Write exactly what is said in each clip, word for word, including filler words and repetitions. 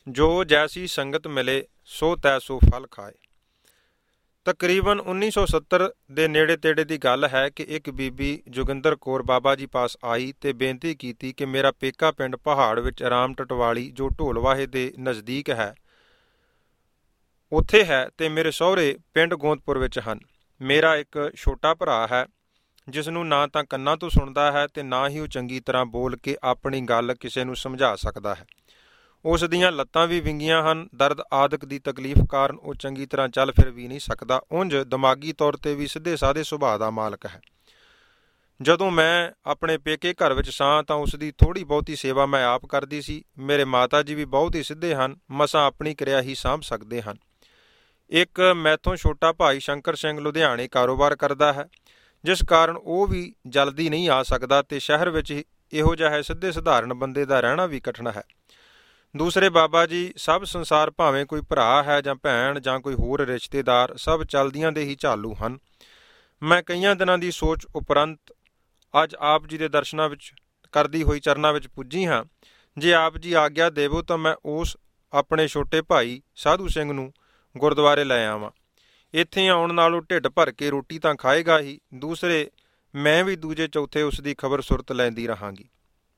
ਜੋ ਜੈਸੀ ਸੰਗਤ ਮਿਲੇ ਸੋ ਤੈਸੋ ਫਲ ਖਾਏ। ਤਕਰੀਬਨ ਉੱਨੀ ਸੌ ਸੱਤਰ ਦੇ ਨੇੜੇ ਤੇੜੇ ਦੀ ਗੱਲ ਹੈ ਕਿ ਇੱਕ ਬੀਬੀ ਜੋਗਿੰਦਰ ਕੌਰ ਬਾਬਾ ਜੀ ਪਾਸ ਆਈ ਤੇ ਬੇਨਤੀ ਕੀਤੀ ਕਿ ਮੇਰਾ ਪੇਕਾ ਪਿੰਡ ਪਹਾੜ ਵਿੱਚ ਰਾਮ ਟਟਵਾਲੀ ਜੋ ਢੋਲਵਾਹੇ ਦੇ ਨਜ਼ਦੀਕ ਹੈ ਉੱਥੇ ਹੈ ਤੇ ਮੇਰੇ ਸਹੁਰੇ ਪਿੰਡ ਗੋਂਦਪੁਰ ਵਿੱਚ ਹਨ। ਮੇਰਾ ਇੱਕ ਛੋਟਾ ਭਰਾ ਹੈ ਜਿਸ ਨੂੰ ਨਾ ਤਾਂ ਕੰਨਾਂ ਤੋਂ ਸੁਣਦਾ ਹੈ ਤੇ ਨਾ ਹੀ ਉਹ ਚੰਗੀ ਤਰ੍ਹਾਂ ਬੋਲ ਕੇ ਆਪਣੀ ਗੱਲ ਕਿਸੇ ਨੂੰ ਸਮਝਾ ਸਕਦਾ ਹੈ। ਉਸ ਦੀਆਂ ਲੱਤਾਂ ਵੀ ਵਿੰਗੀਆਂ ਹਨ। ਦਰਦ ਆਦਿਕ ਦੀ ਤਕਲੀਫ ਕਾਰਨ ਉਹ ਚੰਗੀ ਤਰ੍ਹਾਂ ਚੱਲ ਫਿਰ ਵੀ ਨਹੀਂ ਸਕਦਾ। ਉਂਝ ਦਿਮਾਗੀ ਤੌਰ 'ਤੇ ਵੀ ਸਿੱਧੇ ਸਾਦੇ ਸੁਭਾਅ ਦਾ ਮਾਲਕ ਹੈ। ਜਦੋਂ ਮੈਂ ਆਪਣੇ ਪੇਕੇ ਘਰ ਵਿੱਚ ਸਾਂ ਤਾਂ ਉਸ ਦੀ ਥੋੜ੍ਹੀ ਬਹੁਤੀ ਸੇਵਾ ਮੈਂ ਆਪ ਕਰਦੀ ਸੀ। ਮੇਰੇ ਮਾਤਾ ਜੀ ਵੀ ਬਹੁਤ ਹੀ ਸਿੱਧੇ ਹਨ, ਮਸਾਂ ਆਪਣੀ ਕਿਰਿਆ ਹੀ ਸਾਂਭ ਸਕਦੇ ਹਨ। ਇੱਕ ਮੈਥੋਂ ਛੋਟਾ ਭਾਈ ਸ਼ੰਕਰ ਸਿੰਘ ਲੁਧਿਆਣੇ ਕਾਰੋਬਾਰ ਕਰਦਾ ਹੈ, ਜਿਸ ਕਾਰਨ ਉਹ ਵੀ ਜਲਦੀ ਨਹੀਂ ਆ ਸਕਦਾ ਤੇ ਸ਼ਹਿਰ ਵਿੱਚ ਇਹੋ ਜਿਹਾ ਸਿੱਧੇ ਸਧਾਰਨ ਬੰਦੇ ਦਾ ਰਹਿਣਾ ਵੀ ਕਠਿਨ ਹੈ। ਦੂਸਰੇ ਬਾਬਾ ਜੀ ਸਭ ਸੰਸਾਰ, ਭਾਵੇਂ ਕੋਈ ਭਰਾ ਹੈ ਜਾਂ ਭੈਣ ਜਾਂ ਕੋਈ ਹੋਰ ਰਿਸ਼ਤੇਦਾਰ, ਸਭ ਚਲਦੀਆਂ ਦੇ ਹੀ ਚਾਲੂ ਹਨ। ਮੈਂ ਕਈਆਂ ਦਿਨਾਂ ਦੀ ਸੋਚ ਉਪਰੰਤ ਅੱਜ ਆਪ ਜੀ ਦੇ ਦਰਸ਼ਨਾਂ ਵਿੱਚ ਕਰਦੀ ਹੋਈ ਚਰਨਾਂ ਵਿੱਚ ਪੁੱਜੀ ਹਾਂ। ਜੇ ਆਪ ਜੀ ਆਗਿਆ ਦੇਵੋ ਤਾਂ ਮੈਂ ਉਸ ਆਪਣੇ ਛੋਟੇ ਭਾਈ ਸਾਧੂ ਸਿੰਘ ਨੂੰ ਗੁਰਦੁਆਰੇ ਲੈ ਆਵਾਂ। ਇੱਥੇ ਆਉਣ ਨਾਲੋਂ ਢਿੱਡ ਭਰ ਕੇ ਰੋਟੀ ਤਾਂ ਖਾਏਗਾ ਹੀ, ਦੂਸਰੇ ਮੈਂ ਵੀ ਦੂਜੇ ਚੌਥੇ ਉਸ ਦੀ ਖਬਰ ਸੁਰਤ ਲੈਂਦੀ ਰਹਾਂਗੀ।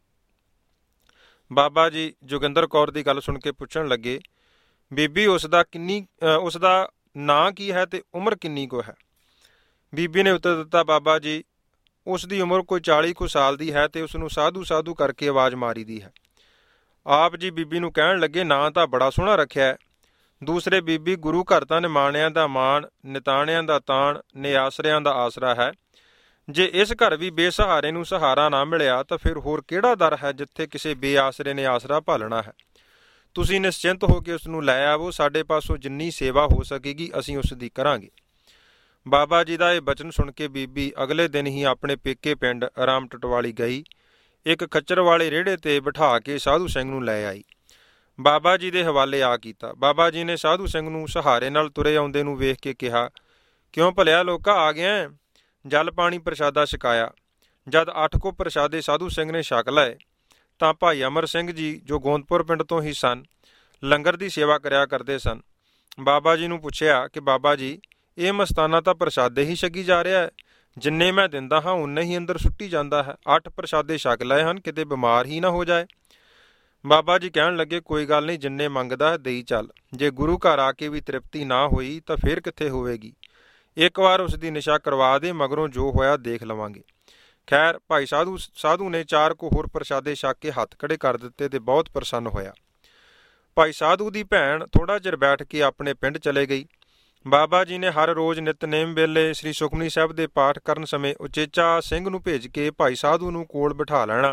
ਬਾਬਾ ਜੀ ਜੋਗਿੰਦਰ ਕੌਰ ਦੀ ਗੱਲ ਸੁਣ ਕੇ ਪੁੱਛਣ ਲੱਗੇ, ਬੀਬੀ ਉਸ ਦਾ ਕਿੰਨੀ ਉਸ ਦਾ ਨਾਂ ਕੀ ਹੈ ਤੇ ਉਮਰ ਕਿੰਨੀ ਕੁ ਹੈ? ਬੀਬੀ ਨੇ ਉੱਤਰ ਦਿੱਤਾ, ਬਾਬਾ ਜੀ ਉਸ ਦੀ ਉਮਰ ਕੋਈ ਚਾਲੀ ਕੁ ਸਾਲ ਦੀ ਹੈ ਤੇ ਉਸ ਨੂੰ ਸਾਧੂ ਸਾਧੂ ਕਰਕੇ ਆਵਾਜ਼ ਮਾਰੀ ਦੀ ਹੈ। ਆਪ ਜੀ ਬੀਬੀ ਨੂੰ ਕਹਿਣ ਲੱਗੇ, ਨਾਂ ਤਾਂ ਬੜਾ ਸੋਹਣਾ ਰੱਖਿਆ ਹੈ। ਦੂਸਰੇ, ਬੀਬੀ ਗੁਰੂ ਘਰ ਤਾਂ ਨਿਮਾਣਿਆਂ ਦਾ ਮਾਣ, ਨਿਤਾਣਿਆਂ ਦਾ ਤਾਣ, ਨਿਆਸਰਿਆਂ ਦਾ ਆਸਰਾ ਹੈ। ਜੇ ਇਸ ਘਰ ਵੀ ਬੇਸਹਾਰੇ ਨੂੰ ਸਹਾਰਾ ਨਾ ਮਿਲਿਆ ਤਾਂ ਫਿਰ ਹੋਰ ਕਿਹੜਾ ਦਰ ਹੈ ਜਿੱਥੇ ਕਿਸੇ ਬੇਆਸਰੇ ਨੇ ਆਸਰਾ ਭਾਲਣਾ ਹੈ। ਤੁਸੀਂ ਨਿਸ਼ਚਿੰਤ ਹੋ ਕੇ ਉਸ ਨੂੰ ਲੈ ਆਵੋ। ਸਾਡੇ ਪਾਸੋਂ ਜਿੰਨੀ ਸੇਵਾ ਹੋ ਸਕੇਗੀ ਅਸੀਂ ਉਸ ਦੀ ਕਰਾਂਗੇ। ਬਾਬਾ ਜੀ ਦਾ ਇਹ ਬਚਨ ਸੁਣ ਕੇ ਬੀਬੀ ਅਗਲੇ ਦਿਨ ਹੀ ਆਪਣੇ ਪੇਕੇ ਪਿੰਡ ਰਾਮ ਟਟਵਾਲੀ ਗਈ। ਇੱਕ ਖੱਚਰ ਵਾਲੇ ਰੇੜੇ 'ਤੇ ਬਿਠਾ ਕੇ ਸਾਧੂ ਸਿੰਘ ਨੂੰ ਲੈ ਆਈ। ਬਾਬਾ ਜੀ ਦੇ ਹਵਾਲੇ ਆ ਕੀਤਾ। ਬਾਬਾ ਜੀ ਨੇ ਸਾਧੂ ਸਿੰਘ ਨੂੰ ਸਹਾਰੇ ਨਾਲ ਤੁਰੇ ਆਉਂਦੇ ਨੂੰ ਵੇਖ ਕੇ ਕਿਹਾ, ਕਿਉਂ ਭਲਿਆ ਲੋਕਾ ਆ ਗਿਆ? ਜਲ ਪਾਣੀ ਪ੍ਰਸ਼ਾਦਾ ਛਕਾਇਆ। ਜਦ ਅੱਠ ਕੁ ਪ੍ਰਸ਼ਾਦੇ ਸਾਧੂ ਸਿੰਘ ਨੇ ਛਕ ਲਏ ਤਾਂ ਭਾਈ ਅਮਰ ਸਿੰਘ ਜੀ ਜੋ ਗੋਂਦਪੁਰ ਪਿੰਡ ਤੋਂ ਹੀ ਸਨ, ਲੰਗਰ ਦੀ ਸੇਵਾ ਕਰਿਆ ਕਰਦੇ ਸਨ। ਬਾਬਾ ਜੀ ਨੂੰ ਪੁੱਛਿਆ ਕਿ ਬਾਬਾ ਜੀ ਇਹ ਮਸਤਾਨਾ ਤਾਂ ਪ੍ਰਸ਼ਾਦੇ ਹੀ ਛਕੀ ਜਾ ਰਿਹਾ ਹੈ, ਜਿੰਨੇ ਮੈਂ ਦਿੰਦਾ ਹਾਂ ਉਨੇ ਹੀ ਅੰਦਰ ਸੁੱਟੀ ਜਾਂਦਾ ਹੈ। ਅੱਠ ਪ੍ਰਸ਼ਾਦੇ ਛਕ ਲਏ ਹਨ, ਕਿਤੇ ਬਿਮਾਰ ਹੀ ਨਾ ਹੋ ਜਾਏ। ਬਾਬਾ ਜੀ ਕਹਿਣ ਲੱਗੇ, ਕੋਈ ਗੱਲ ਨਹੀਂ, ਜਿੰਨੇ ਮੰਗਦਾ ਹੈ ਦੇਈ ਚੱਲ। ਜੇ ਗੁਰੂ ਘਰ ਆ ਕੇ ਵੀ ਤ੍ਰਿਪਤੀ ਨਾ ਹੋਈ ਤਾਂ ਫਿਰ ਕਿੱਥੇ ਹੋਵੇਗੀ। ਇੱਕ ਵਾਰ ਉਸ ਦੀ ਨਿਸ਼ਾ ਕਰਵਾ ਦੇ, ਮਗਰੋਂ ਜੋ ਹੋਇਆ ਦੇਖ ਲਵਾਂਗੇ। ਖੈਰ ਭਾਈ ਸਾਧੂ ਸਾਧੂ ਨੇ ਚਾਰ ਕੁ ਹੋਰ ਪ੍ਰਸ਼ਾਦੇ ਛਕ ਕੇ ਹੱਥ ਖੜੇ ਕਰ ਦਿੱਤੇ ਤੇ ਬਹੁਤ ਪ੍ਰਸੰਨ ਹੋਇਆ। ਭਾਈ ਸਾਧੂ ਦੀ ਭੈਣ ਥੋੜ੍ਹਾ ਚਿਰ ਬੈਠ ਕੇ ਆਪਣੇ ਪਿੰਡ ਚਲੇ ਗਈ। ਬਾਬਾ ਜੀ ਨੇ ਹਰ ਰੋਜ਼ ਨਿਤਨੇਮ ਵੇਲੇ ਸ੍ਰੀ ਸੁਖਮਨੀ ਸਾਹਿਬ ਦੇ ਪਾਠ ਕਰਨ ਸਮੇਂ ਉਚੇਚਾ ਸਿੰਘ ਨੂੰ ਭੇਜ ਕੇ ਭਾਈ ਸਾਧੂ ਨੂੰ ਕੋਲ ਬਿਠਾ ਲੈਣਾ।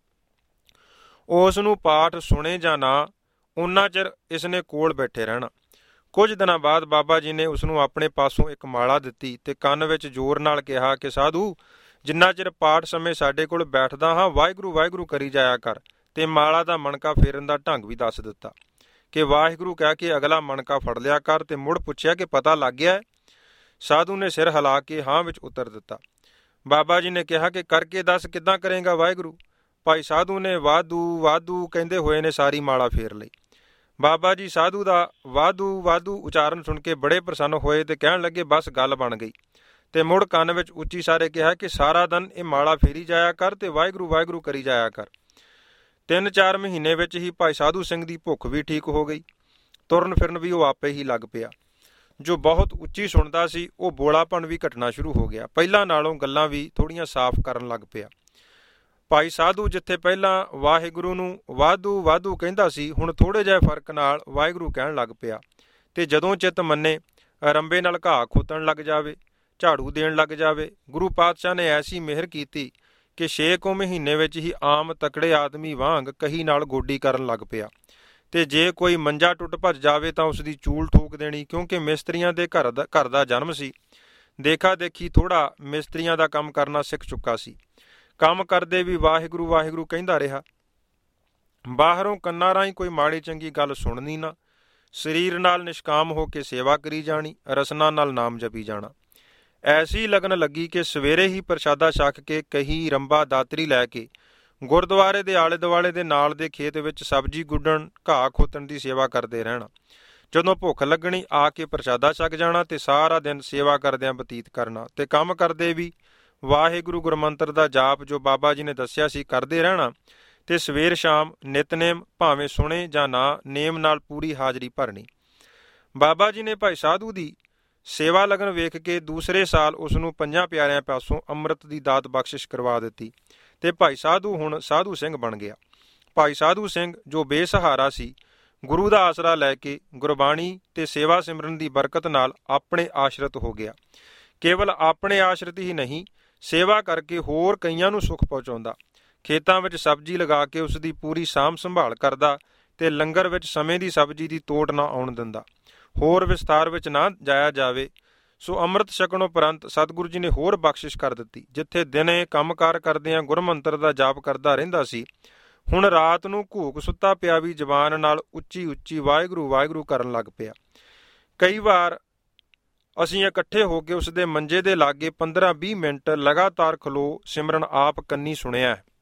ਉਸ ਨੂੰ ਪਾਠ ਸੁਣੇ ਜਾਂ ਨਾ, ਓਨਾ ਚਿਰ ਇਸ ਨੇ ਕੋਲ ਬੈਠੇ ਰਹਿਣਾ। ਕੁਝ ਦਿਨਾਂ ਬਾਅਦ ਬਾਬਾ ਜੀ ਨੇ ਉਸ ਨੂੰ ਆਪਣੇ ਪਾਸੋਂ ਇੱਕ ਮਾਲਾ ਦਿੱਤੀ ਤੇ ਕੰਨ ਵਿੱਚ ਜ਼ੋਰ ਨਾਲ ਕਿਹਾ ਕਿ ਸਾਧੂ, ਜਿੰਨਾ ਚਿਰ ਪਾਠ ਸਮੇਂ ਸਾਡੇ ਕੋਲ ਬੈਠਦਾ ਹਾਂ ਵਾਹਿਗੁਰੂ ਵਾਹਿਗੁਰੂ ਕਰੀ ਜਾਇਆ ਕਰ। ਤੇ ਮਾਲਾ ਦਾ ਮਣਕਾ ਫੇਰਨ ਦਾ ਢੰਗ ਵੀ ਦੱਸ ਦਿੱਤਾ ਕਿ ਵਾਹਿਗੁਰੂ ਕਹਿ ਕੇ ਅਗਲਾ ਮਣਕਾ ਫੜ ਲਿਆ ਕਰ। ਤੇ ਮੁੜ ਪੁੱਛਿਆ ਕਿ ਪਤਾ ਲੱਗ ਗਿਆ ਹੈ? ਸਾਧੂ ਨੇ ਸਿਰ ਹਿਲਾ ਕੇ ਹਾਂ ਵਿੱਚ ਉੱਤਰ ਦਿੱਤਾ। ਬਾਬਾ ਜੀ ਨੇ ਕਿਹਾ ਕਿ ਕਰਕੇ ਦੱਸ, ਕਿੱਦਾਂ ਕਰੇਗਾ ਵਾਹਿਗੁਰੂ? ਭਾਈ ਸਾਧੂ ਨੇ ਵਾਧੂ ਵਾਧੂ ਕਹਿੰਦੇ ਹੋਏ ਨੇ ਸਾਰੀ ਮਾਲਾ ਫੇਰ ਲਈ। ਬਾਬਾ ਜੀ ਸਾਧੂ ਦਾ ਵਾਧੂ ਵਾਧੂ ਉਚਾਰਨ ਸੁਣ ਕੇ ਬੜੇ ਪ੍ਰਸੰਨ ਹੋਏ ਤੇ ਕਹਿਣ ਲੱਗੇ, ਬਸ ਗੱਲ ਬਣ ਗਈ। ਤੇ ਮੁੜ ਕੰਨ ਵਿੱਚ ਉੱਚੀ ਸਾਰੇ ਕਿਹਾ ਕਿ ਸਾਰਾ ਦਿਨ ਇਹ ਮਾਲਾ ਫੇਰੀ ਜਾਇਆ ਕਰ ਤੇ ਵਾਹਿਗੁਰੂ ਵਾਹਿਗੁਰੂ ਕਰੀ ਜਾਇਆ ਕਰ। ਤਿੰਨ ਚਾਰ ਮਹੀਨੇ ਵਿੱਚ ਹੀ ਭਾਈ ਸਾਧੂ ਸਿੰਘ ਦੀ ਭੁੱਖ ਵੀ ਠੀਕ ਹੋ ਗਈ। ਤੁਰਨ ਫਿਰਨ ਵੀ ਉਹ ਆਪੇ ਹੀ ਲੱਗ ਪਿਆ। ਜੋ ਬਹੁਤ ਉੱਚੀ ਸੁਣਦਾ ਸੀ ਉਹ ਬੋਲਾਪਣ ਵੀ ਘਟਣਾ ਸ਼ੁਰੂ ਹੋ ਗਿਆ। ਪਹਿਲਾਂ ਨਾਲੋਂ ਗੱਲਾਂ ਵੀ ਥੋੜ੍ਹੀਆਂ ਸਾਫ਼ ਕਰਨ ਲੱਗ ਪਿਆ। ਭਾਈ ਸਾਧੂ ਜਿੱਥੇ ਪਹਿਲਾਂ ਵਾਹਿਗੁਰੂ ਨੂੰ ਵਾਧੂ ਵਾਧੂ ਕਹਿੰਦਾ ਸੀ, ਹੁਣ ਥੋੜ੍ਹੇ ਜਿਹੇ ਫਰਕ ਨਾਲ ਵਾਹਿਗੁਰੂ ਕਹਿਣ ਲੱਗ ਪਿਆ। ਤੇ ਜਦੋਂ ਚਿੱਤ ਮੰਨੇ ਰੰਬੇ ਨਾਲ ਘਾਹ ਖੋਤਣ ਲੱਗ ਜਾਵੇ, ਝਾੜੂ ਦੇਣ ਲੱਗ ਜਾਵੇ। ਗੁਰੂ ਪਾਤਸ਼ਾਹ ਨੇ ਐਸੀ ਮਿਹਰ ਕੀਤੀ ਕਿ ਛੇ ਕੁ ਮਹੀਨੇ ਵਿੱਚ ਹੀ ਆਮ ਤਕੜੇ ਆਦਮੀ ਵਾਂਗ ਕਹੀ ਨਾਲ ਗੋਡੀ ਕਰਨ ਲੱਗ ਪਿਆ। ਤੇ ਜੇ ਕੋਈ ਮੰਜਾ ਟੁੱਟ ਭੱਜ ਜਾਵੇ ਤਾਂ ਉਸ ਦੀ ਚੂਲ ਠੋਕ ਦੇਣੀ, ਕਿਉਂਕਿ ਮਿਸਤਰੀਆਂ ਦੇ ਘਰ ਦਾ ਘਰ ਦਾ ਜਨਮ ਸੀ। ਦੇਖਾ ਦੇਖੀ ਥੋੜ੍ਹਾ ਮਿਸਤਰੀਆਂ ਦਾ ਕੰਮ ਕਰਨਾ ਸਿੱਖ ਚੁੱਕਾ ਸੀ। ਕੰਮ ਕਰਦੇ ਵੀ ਵਾਹਿਗੁਰੂ ਵਾਹਿਗੁਰੂ ਕਹਿੰਦਾ ਰਿਹਾ। ਬਾਹਰੋਂ ਕੰਨਾਂ ਰਾਹੀਂ ਕੋਈ ਮਾੜੀ ਚੰਗੀ ਗੱਲ ਸੁਣਨੀ ਨਾ, ਸਰੀਰ ਨਾਲ ਨਿਸ਼ਕਾਮ ਹੋ ਕੇ ਸੇਵਾ ਕਰੀ ਜਾਣੀ, ਰਸਨਾ ਨਾਲ ਨਾਮ ਜਪੀ ਜਾਣਾ। ਐਸੀ ਲਗਨ ਲੱਗੀ ਕਿ ਸਵੇਰੇ ਹੀ ਪ੍ਰਸ਼ਾਦਾ ਛਕ ਕੇ ਕਹੀ ਰੰਬਾ ਦਾਤਰੀ ਲੈ ਕੇ ਗੁਰਦੁਆਰੇ ਦੇ ਆਲੇ ਦੁਆਲੇ ਦੇ ਨਾਲ ਦੇ ਖੇਤ ਵਿੱਚ ਸਬਜ਼ੀ ਗੁੱਡਣ, ਘਾਹ ਖੋਤਣ ਦੀ ਸੇਵਾ ਕਰਦੇ ਰਹਿਣਾ। ਜਦੋਂ ਭੁੱਖ ਲੱਗਣੀ ਆ ਕੇ ਪ੍ਰਸ਼ਾਦਾ ਛਕ ਜਾਣਾ ਤੇ ਸਾਰਾ ਦਿਨ ਸੇਵਾ ਕਰਦਿਆਂ ਬਤੀਤ ਕਰਨਾ ਤੇ ਕੰਮ ਕਰਦੇ ਵੀ ਵਾਹਿਗੁਰੂ ਗੁਰਮੰਤਰ ਦਾ ਜਾਪ ਜੋ ਬਾਬਾ ਜੀ ਨੇ ਦੱਸਿਆ ਸੀ ਕਰਦੇ ਰਹਿਣਾ ਤੇ ਸਵੇਰ ਸ਼ਾਮ ਨਿਤਨੇਮ ਭਾਵੇਂ ਸੁਣੇ ਜਾਂ ਨਾ ਨੇਮ ਨਾਲ ਪੂਰੀ ਹਾਜ਼ਰੀ ਭਰਨੀ। ਬਾਬਾ ਜੀ ਨੇ ਭਾਈ ਸਾਧੂ ਦੀ ਸੇਵਾ ਲਗਨ ਵੇਖ ਕੇ ਦੂਸਰੇ ਸਾਲ ਉਸ ਨੂੰ ਪੰਜਾਂ ਪਿਆਰਿਆਂ ਪਾਸੋਂ ਅੰਮ੍ਰਿਤ ਦੀ ਦਾਤ ਬਖਸ਼ਿਸ਼ ਕਰਵਾ ਦਿੱਤੀ ਤੇ ਭਾਈ ਸਾਧੂ ਹੁਣ ਸਾਧੂ ਸਿੰਘ ਬਣ ਗਿਆ। ਭਾਈ ਸਾਧੂ ਸਿੰਘ ਜੋ ਬੇਸਹਾਰਾ ਸੀ, ਗੁਰੂ ਦਾ ਆਸਰਾ ਲੈ ਕੇ ਗੁਰਬਾਣੀ ਤੇ ਸੇਵਾ ਸਿਮਰਨ ਦੀ ਬਰਕਤ ਨਾਲ ਆਪਣੇ ਆਸ਼ਰਿਤ ਹੋ ਗਿਆ। ਕੇਵਲ ਆਪਣੇ ਆਸ਼ਰਿਤ ਹੀ ਨਹੀਂ, ਸੇਵਾ ਕਰਕੇ ਹੋਰ ਕਈਆਂ ਨੂੰ ਸੁੱਖ ਪਹੁੰਚਾਉਂਦਾ। ਖੇਤਾਂ ਵਿੱਚ ਸਬਜ਼ੀ ਲਗਾ ਕੇ ਉਸ ਦੀ ਪੂਰੀ ਸਾਂਭ ਸੰਭਾਲ ਕਰਦਾ ਤੇ ਲੰਗਰ ਵਿੱਚ ਸਮੇਂ ਦੀ ਸਬਜ਼ੀ ਦੀ ਤੋੜ ਨਾ ਆਉਣ ਦਿੰਦਾ। ਹੋਰ ਵਿਸਤਾਰ ਵਿੱਚ ਨਾ ਜਾਇਆ ਜਾਵੇ ਸੋ ਅੰਮ੍ਰਿਤ ਛਕਣ ਉਪਰੰਤ ਸਤਿਗੁਰੂ ਜੀ ਨੇ ਹੋਰ ਬਖਸ਼ਿਸ਼ ਕਰ ਦਿੱਤੀ। ਜਿੱਥੇ ਦਿਨੇ ਕੰਮਕਾਰ ਕਰਦਿਆਂ ਗੁਰਮੰਤਰ ਦਾ ਜਾਪ ਕਰਦਾ ਰਹਿੰਦਾ ਸੀ, ਹੁਣ ਰਾਤ ਨੂੰ ਘੂਕ ਸੁੱਤਾ ਪਿਆ ਵੀ ਜ਼ਬਾਨ ਨਾਲ ਉੱਚੀ ਉੱਚੀ ਵਾਹਿਗੁਰੂ ਵਾਹਿਗੁਰੂ ਕਰਨ ਲੱਗ ਪਿਆ। ਕਈ ਵਾਰ ਅਸੀਂ ਇਕੱਠੇ ਹੋ ਕੇ ਉਸ ਦੇ ਮੰਜੇ ਦੇ ਲਾਗੇ ਪੰਦਰਾਂ ਵੀਹ ਮਿੰਟ ਲਗਾਤਾਰ ਖਲੋ ਸਿਮਰਨ ਆਪ ਕੰਨੀ ਸੁਣਿਆ ਹੈ।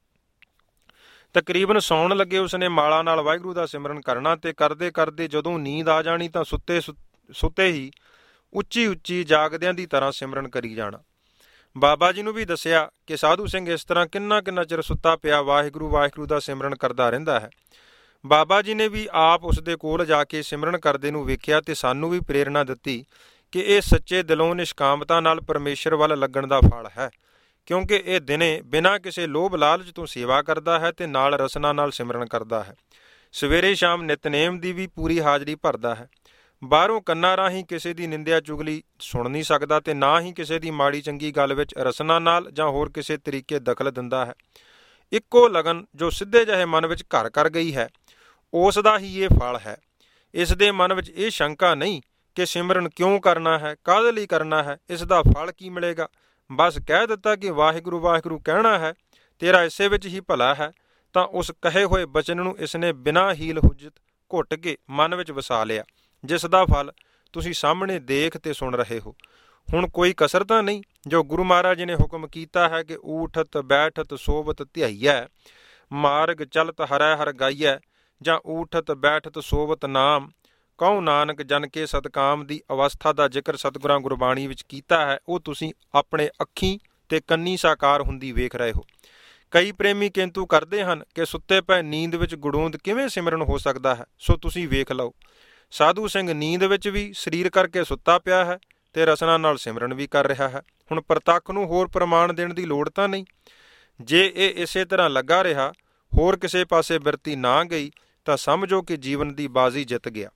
ਤਕਰੀਬਨ ਸੌਣ ਲੱਗੇ ਉਸਨੇ ਮਾਲਾ ਨਾਲ ਵਾਹਿਗੁਰੂ ਦਾ ਸਿਮਰਨ ਕਰਨਾ ਤੇ ਕਰਦੇ ਕਰਦੇ ਜਦੋਂ ਨੀਂਦ ਆ ਜਾਣੀ ਤਾਂ ਸੁੱਤੇ ਸੁੱਤੇ ਹੀ ਉੱਚੀ ਉੱਚੀ ਜਾਗਦਿਆਂ ਦੀ ਤਰ੍ਹਾਂ ਸਿਮਰਨ ਕਰੀ ਜਾਣਾ। ਬਾਬਾ ਜੀ ਨੂੰ ਵੀ ਦੱਸਿਆ ਕਿ ਸਾਧੂ ਸਿੰਘ ਇਸ ਤਰ੍ਹਾਂ ਕਿੰਨਾ ਕਿੰਨਾ ਚਿਰ ਸੁੱਤਾ ਪਿਆ ਵਾਹਿਗੁਰੂ ਵਾਹਿਗੁਰੂ ਦਾ ਸਿਮਰਨ ਕਰਦਾ ਰਹਿੰਦਾ ਹੈ। ਬਾਬਾ ਜੀ ਨੇ ਵੀ ਆਪ ਉਸ ਦੇ ਕੋਲ ਜਾ ਕੇ ਸਿਮਰਨ ਕਰਦੇ ਨੂੰ ਵੇਖਿਆ ਤੇ ਸਾਨੂੰ ਵੀ ਪ੍ਰੇਰਣਾ ਦਿੱਤੀ ਕਿ ਇਹ ਸੱਚੇ ਦਿਲੋਂ ਨਿਸ਼ਕਾਮਤਾ ਨਾਲ ਪਰਮੇਸ਼ਰ ਵੱਲ ਲੱਗਣ ਦਾ ਫਲ ਹੈ, ਕਿਉਂਕਿ ਇਹ ਦਿਨੇ ਬਿਨਾਂ ਕਿਸੇ ਲੋਭ ਲਾਲਚ ਤੋਂ ਸੇਵਾ ਕਰਦਾ ਹੈ ਤੇ ਨਾਲ ਰਸਨਾ ਨਾਲ ਸਿਮਰਨ ਕਰਦਾ ਹੈ। ਸਵੇਰੇ ਸ਼ਾਮ ਨਿਤਨੇਮ ਦੀ ਵੀ ਪੂਰੀ ਹਾਜ਼ਰੀ ਭਰਦਾ ਹੈ। ਬਾਹਰੋਂ ਕੰਨਾਂ ਰਾਹੀਂ ਕਿਸੇ ਦੀ ਨਿੰਦਿਆ ਚੁਗਲੀ ਸੁਣ ਨਹੀਂ ਸਕਦਾ ਤੇ ਨਾ ਹੀ ਕਿਸੇ ਦੀ ਮਾੜੀ ਚੰਗੀ ਗੱਲ ਵਿੱਚ ਰਸਨਾ ਨਾਲ ਜਾਂ ਹੋਰ ਕਿਸੇ ਤਰੀਕੇ ਦਖਲ ਦਿੰਦਾ ਹੈ। ਇੱਕੋ ਲਗਨ ਜੋ ਸਿੱਧੇ ਜਿਹੇ ਮਨ ਵਿੱਚ ਘਰ ਕਰ ਗਈ ਹੈ, ਉਸ ਦਾ ਹੀ ਇਹ ਫਲ ਹੈ। ਇਸ ਦੇ ਮਨ ਵਿੱਚ ਇਹ ਸ਼ੰਕਾ ਨਹੀਂ ਕਿ ਸਿਮਰਨ ਕਿਉਂ ਕਰਨਾ ਹੈ, ਕਾਹਦੇ ਲਈ ਕਰਨਾ ਹੈ, ਇਸ ਦਾ ਫਲ ਕੀ ਮਿਲੇਗਾ। ਬਸ ਕਹਿ ਦਿੱਤਾ ਕਿ ਵਾਹਿਗੁਰੂ ਵਾਹਿਗੁਰੂ ਕਹਿਣਾ ਹੈ, ਤੇਰਾ ਇਸੇ ਵਿੱਚ ਹੀ ਭਲਾ ਹੈ, ਤਾਂ ਉਸ ਕਹੇ ਹੋਏ ਬਚਨ ਨੂੰ ਇਸਨੇ ਬਿਨਾਂ ਹੀਲ ਹੁਜਤ ਘੁੱਟ ਕੇ ਮਨ ਵਿੱਚ ਵਸਾ ਲਿਆ, ਜਿਸ ਦਾ ਫਲ ਤੁਸੀਂ ਸਾਹਮਣੇ ਦੇਖ ਤੇ ਸੁਣ ਰਹੇ ਹੋ। ਹੁਣ ਕੋਈ ਕਸਰ ਤਾਂ ਨਹੀਂ। ਜੋ ਗੁਰੂ ਮਹਾਰਾਜ ਜੀ ਨੇ ਹੁਕਮ ਕੀਤਾ ਹੈ ਕਿ ਊਠਤ ਬੈਠਤ ਸੋਵਤ ਧਿਆਈਐ, ਮਾਰਗ ਚਲਤ ਹਰੈ ਹਰ ਗਾਈਐ, ਜਾਂ ਊਠਤ ਬੈਠਤ ਸੋਵਤ ਨਾਮ, ਕਹੋ ਨਾਨਕ ਜਨ ਕੇ ਸਤਕਾਮ ਦੀ ਅਵਸਥਾ ਦਾ ਜ਼ਿਕਰ ਸਤਿਗੁਰਾਂ ਗੁਰਬਾਣੀ ਵਿੱਚ ਕੀਤਾ ਹੈ, ਉਹ ਤੁਸੀਂ ਆਪਣੇ ਅੱਖੀਂ ਤੇ ਕੰਨੀ ਸਾਕਾਰ ਹੁੰਦੀ ਵੇਖ ਰਹੇ ਹੋ। ਕਈ ਪ੍ਰੇਮੀ ਕਿੰਤੂ ਕਰਦੇ ਹਨ ਕਿ ਸੁੱਤੇ ਪਏ ਨੀਂਦ ਵਿੱਚ ਗੁੜੂੰਦ ਕਿਵੇਂ ਸਿਮਰਨ ਹੋ ਸਕਦਾ ਹੈ, ਸੋ ਤੁਸੀਂ ਵੇਖ ਲਓ। ਸਾਧੂ ਸਿੰਘ ਨੀਂਦ ਵਿੱਚ ਵੀ ਸਰੀਰ ਕਰਕੇ ਸੁੱਤਾ ਪਿਆ ਹੈ ਤੇ ਰਸਨਾ ਨਾਲ ਸਿਮਰਨ ਵੀ ਕਰ ਰਿਹਾ ਹੈ। ਹੁਣ ਪ੍ਰਤੱਖ ਨੂੰ ਹੋਰ ਪ੍ਰਮਾਣ ਦੇਣ ਦੀ ਲੋੜ ਤਾਂ ਨਹੀਂ। ਜੇ ਇਹ ਇਸੇ ਤਰ੍ਹਾਂ ਲੱਗਾ ਰਿਹਾ, ਹੋਰ ਕਿਸੇ ਪਾਸੇ ਬਿਰਤੀ ਨਾ ਗਈ, ਤਾਂ ਸਮਝੋ ਕਿ ਜੀਵਨ ਦੀ ਬਾਜ਼ੀ ਜਿੱਤ ਗਿਆ।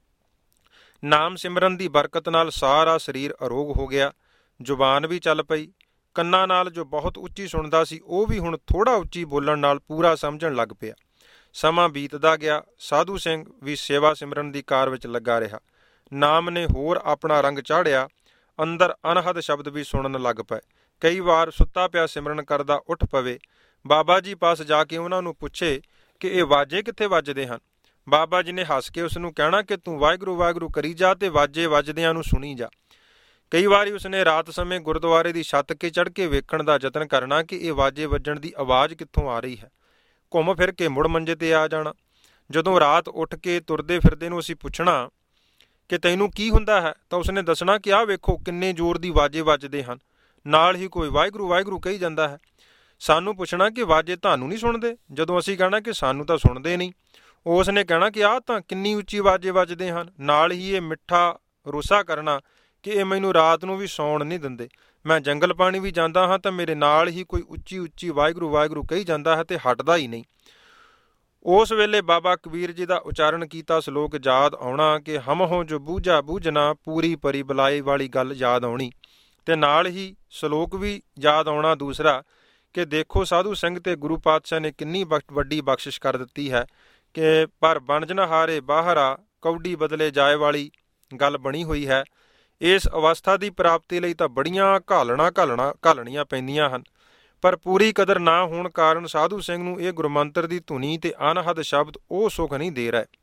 ਨਾਮ ਸਿਮਰਨ ਦੀ ਬਰਕਤ ਨਾਲ ਸਾਰਾ ਸਰੀਰ ਅਰੋਗ ਹੋ ਗਿਆ। ਜ਼ੁਬਾਨ ਵੀ ਚੱਲ ਪਈ। ਕੰਨਾਂ ਨਾਲ ਜੋ ਬਹੁਤ ਉੱਚੀ ਸੁਣਦਾ ਸੀ, ਉਹ ਵੀ ਹੁਣ ਥੋੜ੍ਹਾ ਉੱਚੀ ਬੋਲਣ ਨਾਲ ਪੂਰਾ ਸਮਝਣ ਲੱਗ ਪਿਆ। ਸਮਾਂ ਬੀਤਦਾ ਗਿਆ। ਸਾਧੂ ਸਿੰਘ ਵੀ ਸੇਵਾ ਸਿਮਰਨ ਦੀ ਕਾਰ ਵਿੱਚ ਲੱਗਾ ਰਿਹਾ। ਨਾਮ ਨੇ ਹੋਰ ਆਪਣਾ ਰੰਗ ਚਾੜਿਆ। ਅੰਦਰ ਅਨਹਦ ਸ਼ਬਦ ਵੀ ਸੁਣਨ ਲੱਗ ਪਏ। ਕਈ ਵਾਰ ਸੁੱਤਾ ਪਿਆ ਸਿਮਰਨ ਕਰਦਾ ਉੱਠ ਪਵੇ, ਬਾਬਾ ਜੀ ਪਾਸ ਜਾ ਕੇ ਉਹਨਾਂ ਨੂੰ ਪੁੱਛੇ ਕਿ ਇਹ ਵਾਜੇ ਕਿੱਥੇ ਵੱਜਦੇ ਹਨ। ਬਾਬਾ ਜੀ ਨੇ ਹੱਸ ਕੇ ਉਸ ਨੂੰ ਕਹਿਣਾ ਕਿ ਤੂੰ ਵਾਹਿਗੁਰੂ ਵਾਹਿਗੁਰੂ ਕਰੀ ਜਾ ਤੇ ਵਾਜੇ ਵੱਜਦਿਆਂ ਨੂੰ ਸੁਣੀ ਜਾ। ਕਈ ਵਾਰੀ ਉਸਨੇ ਰਾਤ ਸਮੇਂ ਗੁਰਦੁਆਰੇ ਦੀ ਛੱਤ 'ਤੇ ਚੜ੍ਹ ਕੇ ਵੇਖਣ ਦਾ ਯਤਨ ਕਰਨਾ ਕਿ ਇਹ ਵਾਜੇ ਵੱਜਣ ਦੀ ਆਵਾਜ਼ ਕਿੱਥੋਂ ਆ ਰਹੀ ਹੈ। ਘੁੰਮ ਫਿਰ ਕੇ ਮੁੜ ਮੰਜੇ 'ਤੇ ਆ ਜਾਣਾ। ਜਦੋਂ ਰਾਤ ਉੱਠ ਕੇ ਤੁਰਦੇ ਫਿਰਦੇ ਨੂੰ ਅਸੀਂ ਪੁੱਛਣਾ ਕਿ ਤੈਨੂੰ ਕੀ ਹੁੰਦਾ ਹੈ, ਤਾਂ ਉਸਨੇ ਦੱਸਣਾ ਕਿ ਆਹ ਵੇਖੋ ਕਿੰਨੇ ਜ਼ੋਰ ਦੀ ਵਾਜੇ ਵੱਜਦੇ ਹਨ, ਨਾਲ ਹੀ ਕੋਈ ਵਾਹਿਗੁਰੂ ਵਾਹਿਗੁਰੂ ਕਹੀ ਜਾਂਦਾ ਹੈ। ਸਾਨੂੰ ਪੁੱਛਣਾ ਕਿ ਵਾਜੇ ਤੁਹਾਨੂੰ ਨਹੀਂ ਸੁਣਦੇ। ਜਦੋਂ ਅਸੀਂ ਕਹਿਣਾ ਕਿ ਸਾਨੂੰ ਤਾਂ ਸੁਣਦੇ ਨਹੀਂ, ਉਸ ਨੇ ਕਹਿਣਾ ਕਿ ਆਹ ਤਾਂ ਕਿੰਨੀ ਉੱਚੀ ਵਾਜੇ ਵੱਜਦੇ ਹਨ। ਨਾਲ ਹੀ ਇਹ ਮਿੱਠਾ ਰੋਸਾ ਕਰਨਾ ਕਿ ਇਹ ਮੈਨੂੰ ਰਾਤ ਨੂੰ ਵੀ ਸੌਣ ਨਹੀਂ ਦਿੰਦੇ। ਮੈਂ ਜੰਗਲ ਪਾਣੀ ਵੀ ਜਾਂਦਾ ਹਾਂ ਤਾਂ ਮੇਰੇ ਨਾਲ ਹੀ ਕੋਈ ਉੱਚੀ ਉੱਚੀ ਵਾਹਿਗੁਰੂ ਵਾਹਿਗੁਰੂ ਕਹੀ ਜਾਂਦਾ ਹੈ ਤੇ ਹਟਦਾ ਹੀ ਨਹੀਂ। ਉਸ ਵੇਲੇ ਬਾਬਾ ਕਬੀਰ ਜੀ ਦਾ ਉਚਾਰਨ ਕੀਤਾ ਸ਼ਲੋਕ ਯਾਦ ਆਉਣਾ ਕਿ ਹਮ ਹੋ ਜੋ ਬੂਝਾ ਬੂਝਣਾ, ਪੂਰੀ ਪਰੀ ਬੁਲਾਈ ਵਾਲੀ ਗੱਲ ਯਾਦ ਆਉਣੀ। ਤੇ ਨਾਲ ਹੀ ਸ਼ਲੋਕ ਵੀ ਯਾਦ ਆਉਣਾ ਦੂਸਰਾ ਕਿ ਦੇਖੋ ਸਾਧੂ ਸਿੰਘ ਤੇ ਗੁਰੂ ਪਾਤਸ਼ਾਹ ਨੇ ਕਿੰਨੀ ਵੱਡੀ ਬਖਸ਼ਿਸ਼ ਕਰ ਦਿੱਤੀ ਹੈ ਕਿ ਪਰ ਬਣਜ ਨਾ ਹਾਰੇ ਬਾਹਰਾ, ਕੌਡੀ ਬਦਲੇ ਜਾਏ ਵਾਲੀ ਗੱਲ ਬਣੀ ਹੋਈ ਹੈ। ਇਸ ਅਵਸਥਾ ਦੀ ਪ੍ਰਾਪਤੀ ਲਈ ਤਾਂ ਬੜੀਆਂ ਘਾਲਣਾ ਘਾਲਣਾ ਘਾਲਣੀਆਂ ਪੈਂਦੀਆਂ ਹਨ, ਪਰ ਪੂਰੀ ਕਦਰ ਨਾ ਹੋਣ ਕਾਰਨ ਸਾਧੂ ਸਿੰਘ ਨੂੰ ਇਹ ਗੁਰਮੰਤਰ ਦੀ ਧੁਨੀ ਤੇ ਅਨਹਦ ਸ਼ਬਦ ਉਹ ਸੁੱਖ ਨਹੀਂ ਦੇ ਰਹੇ।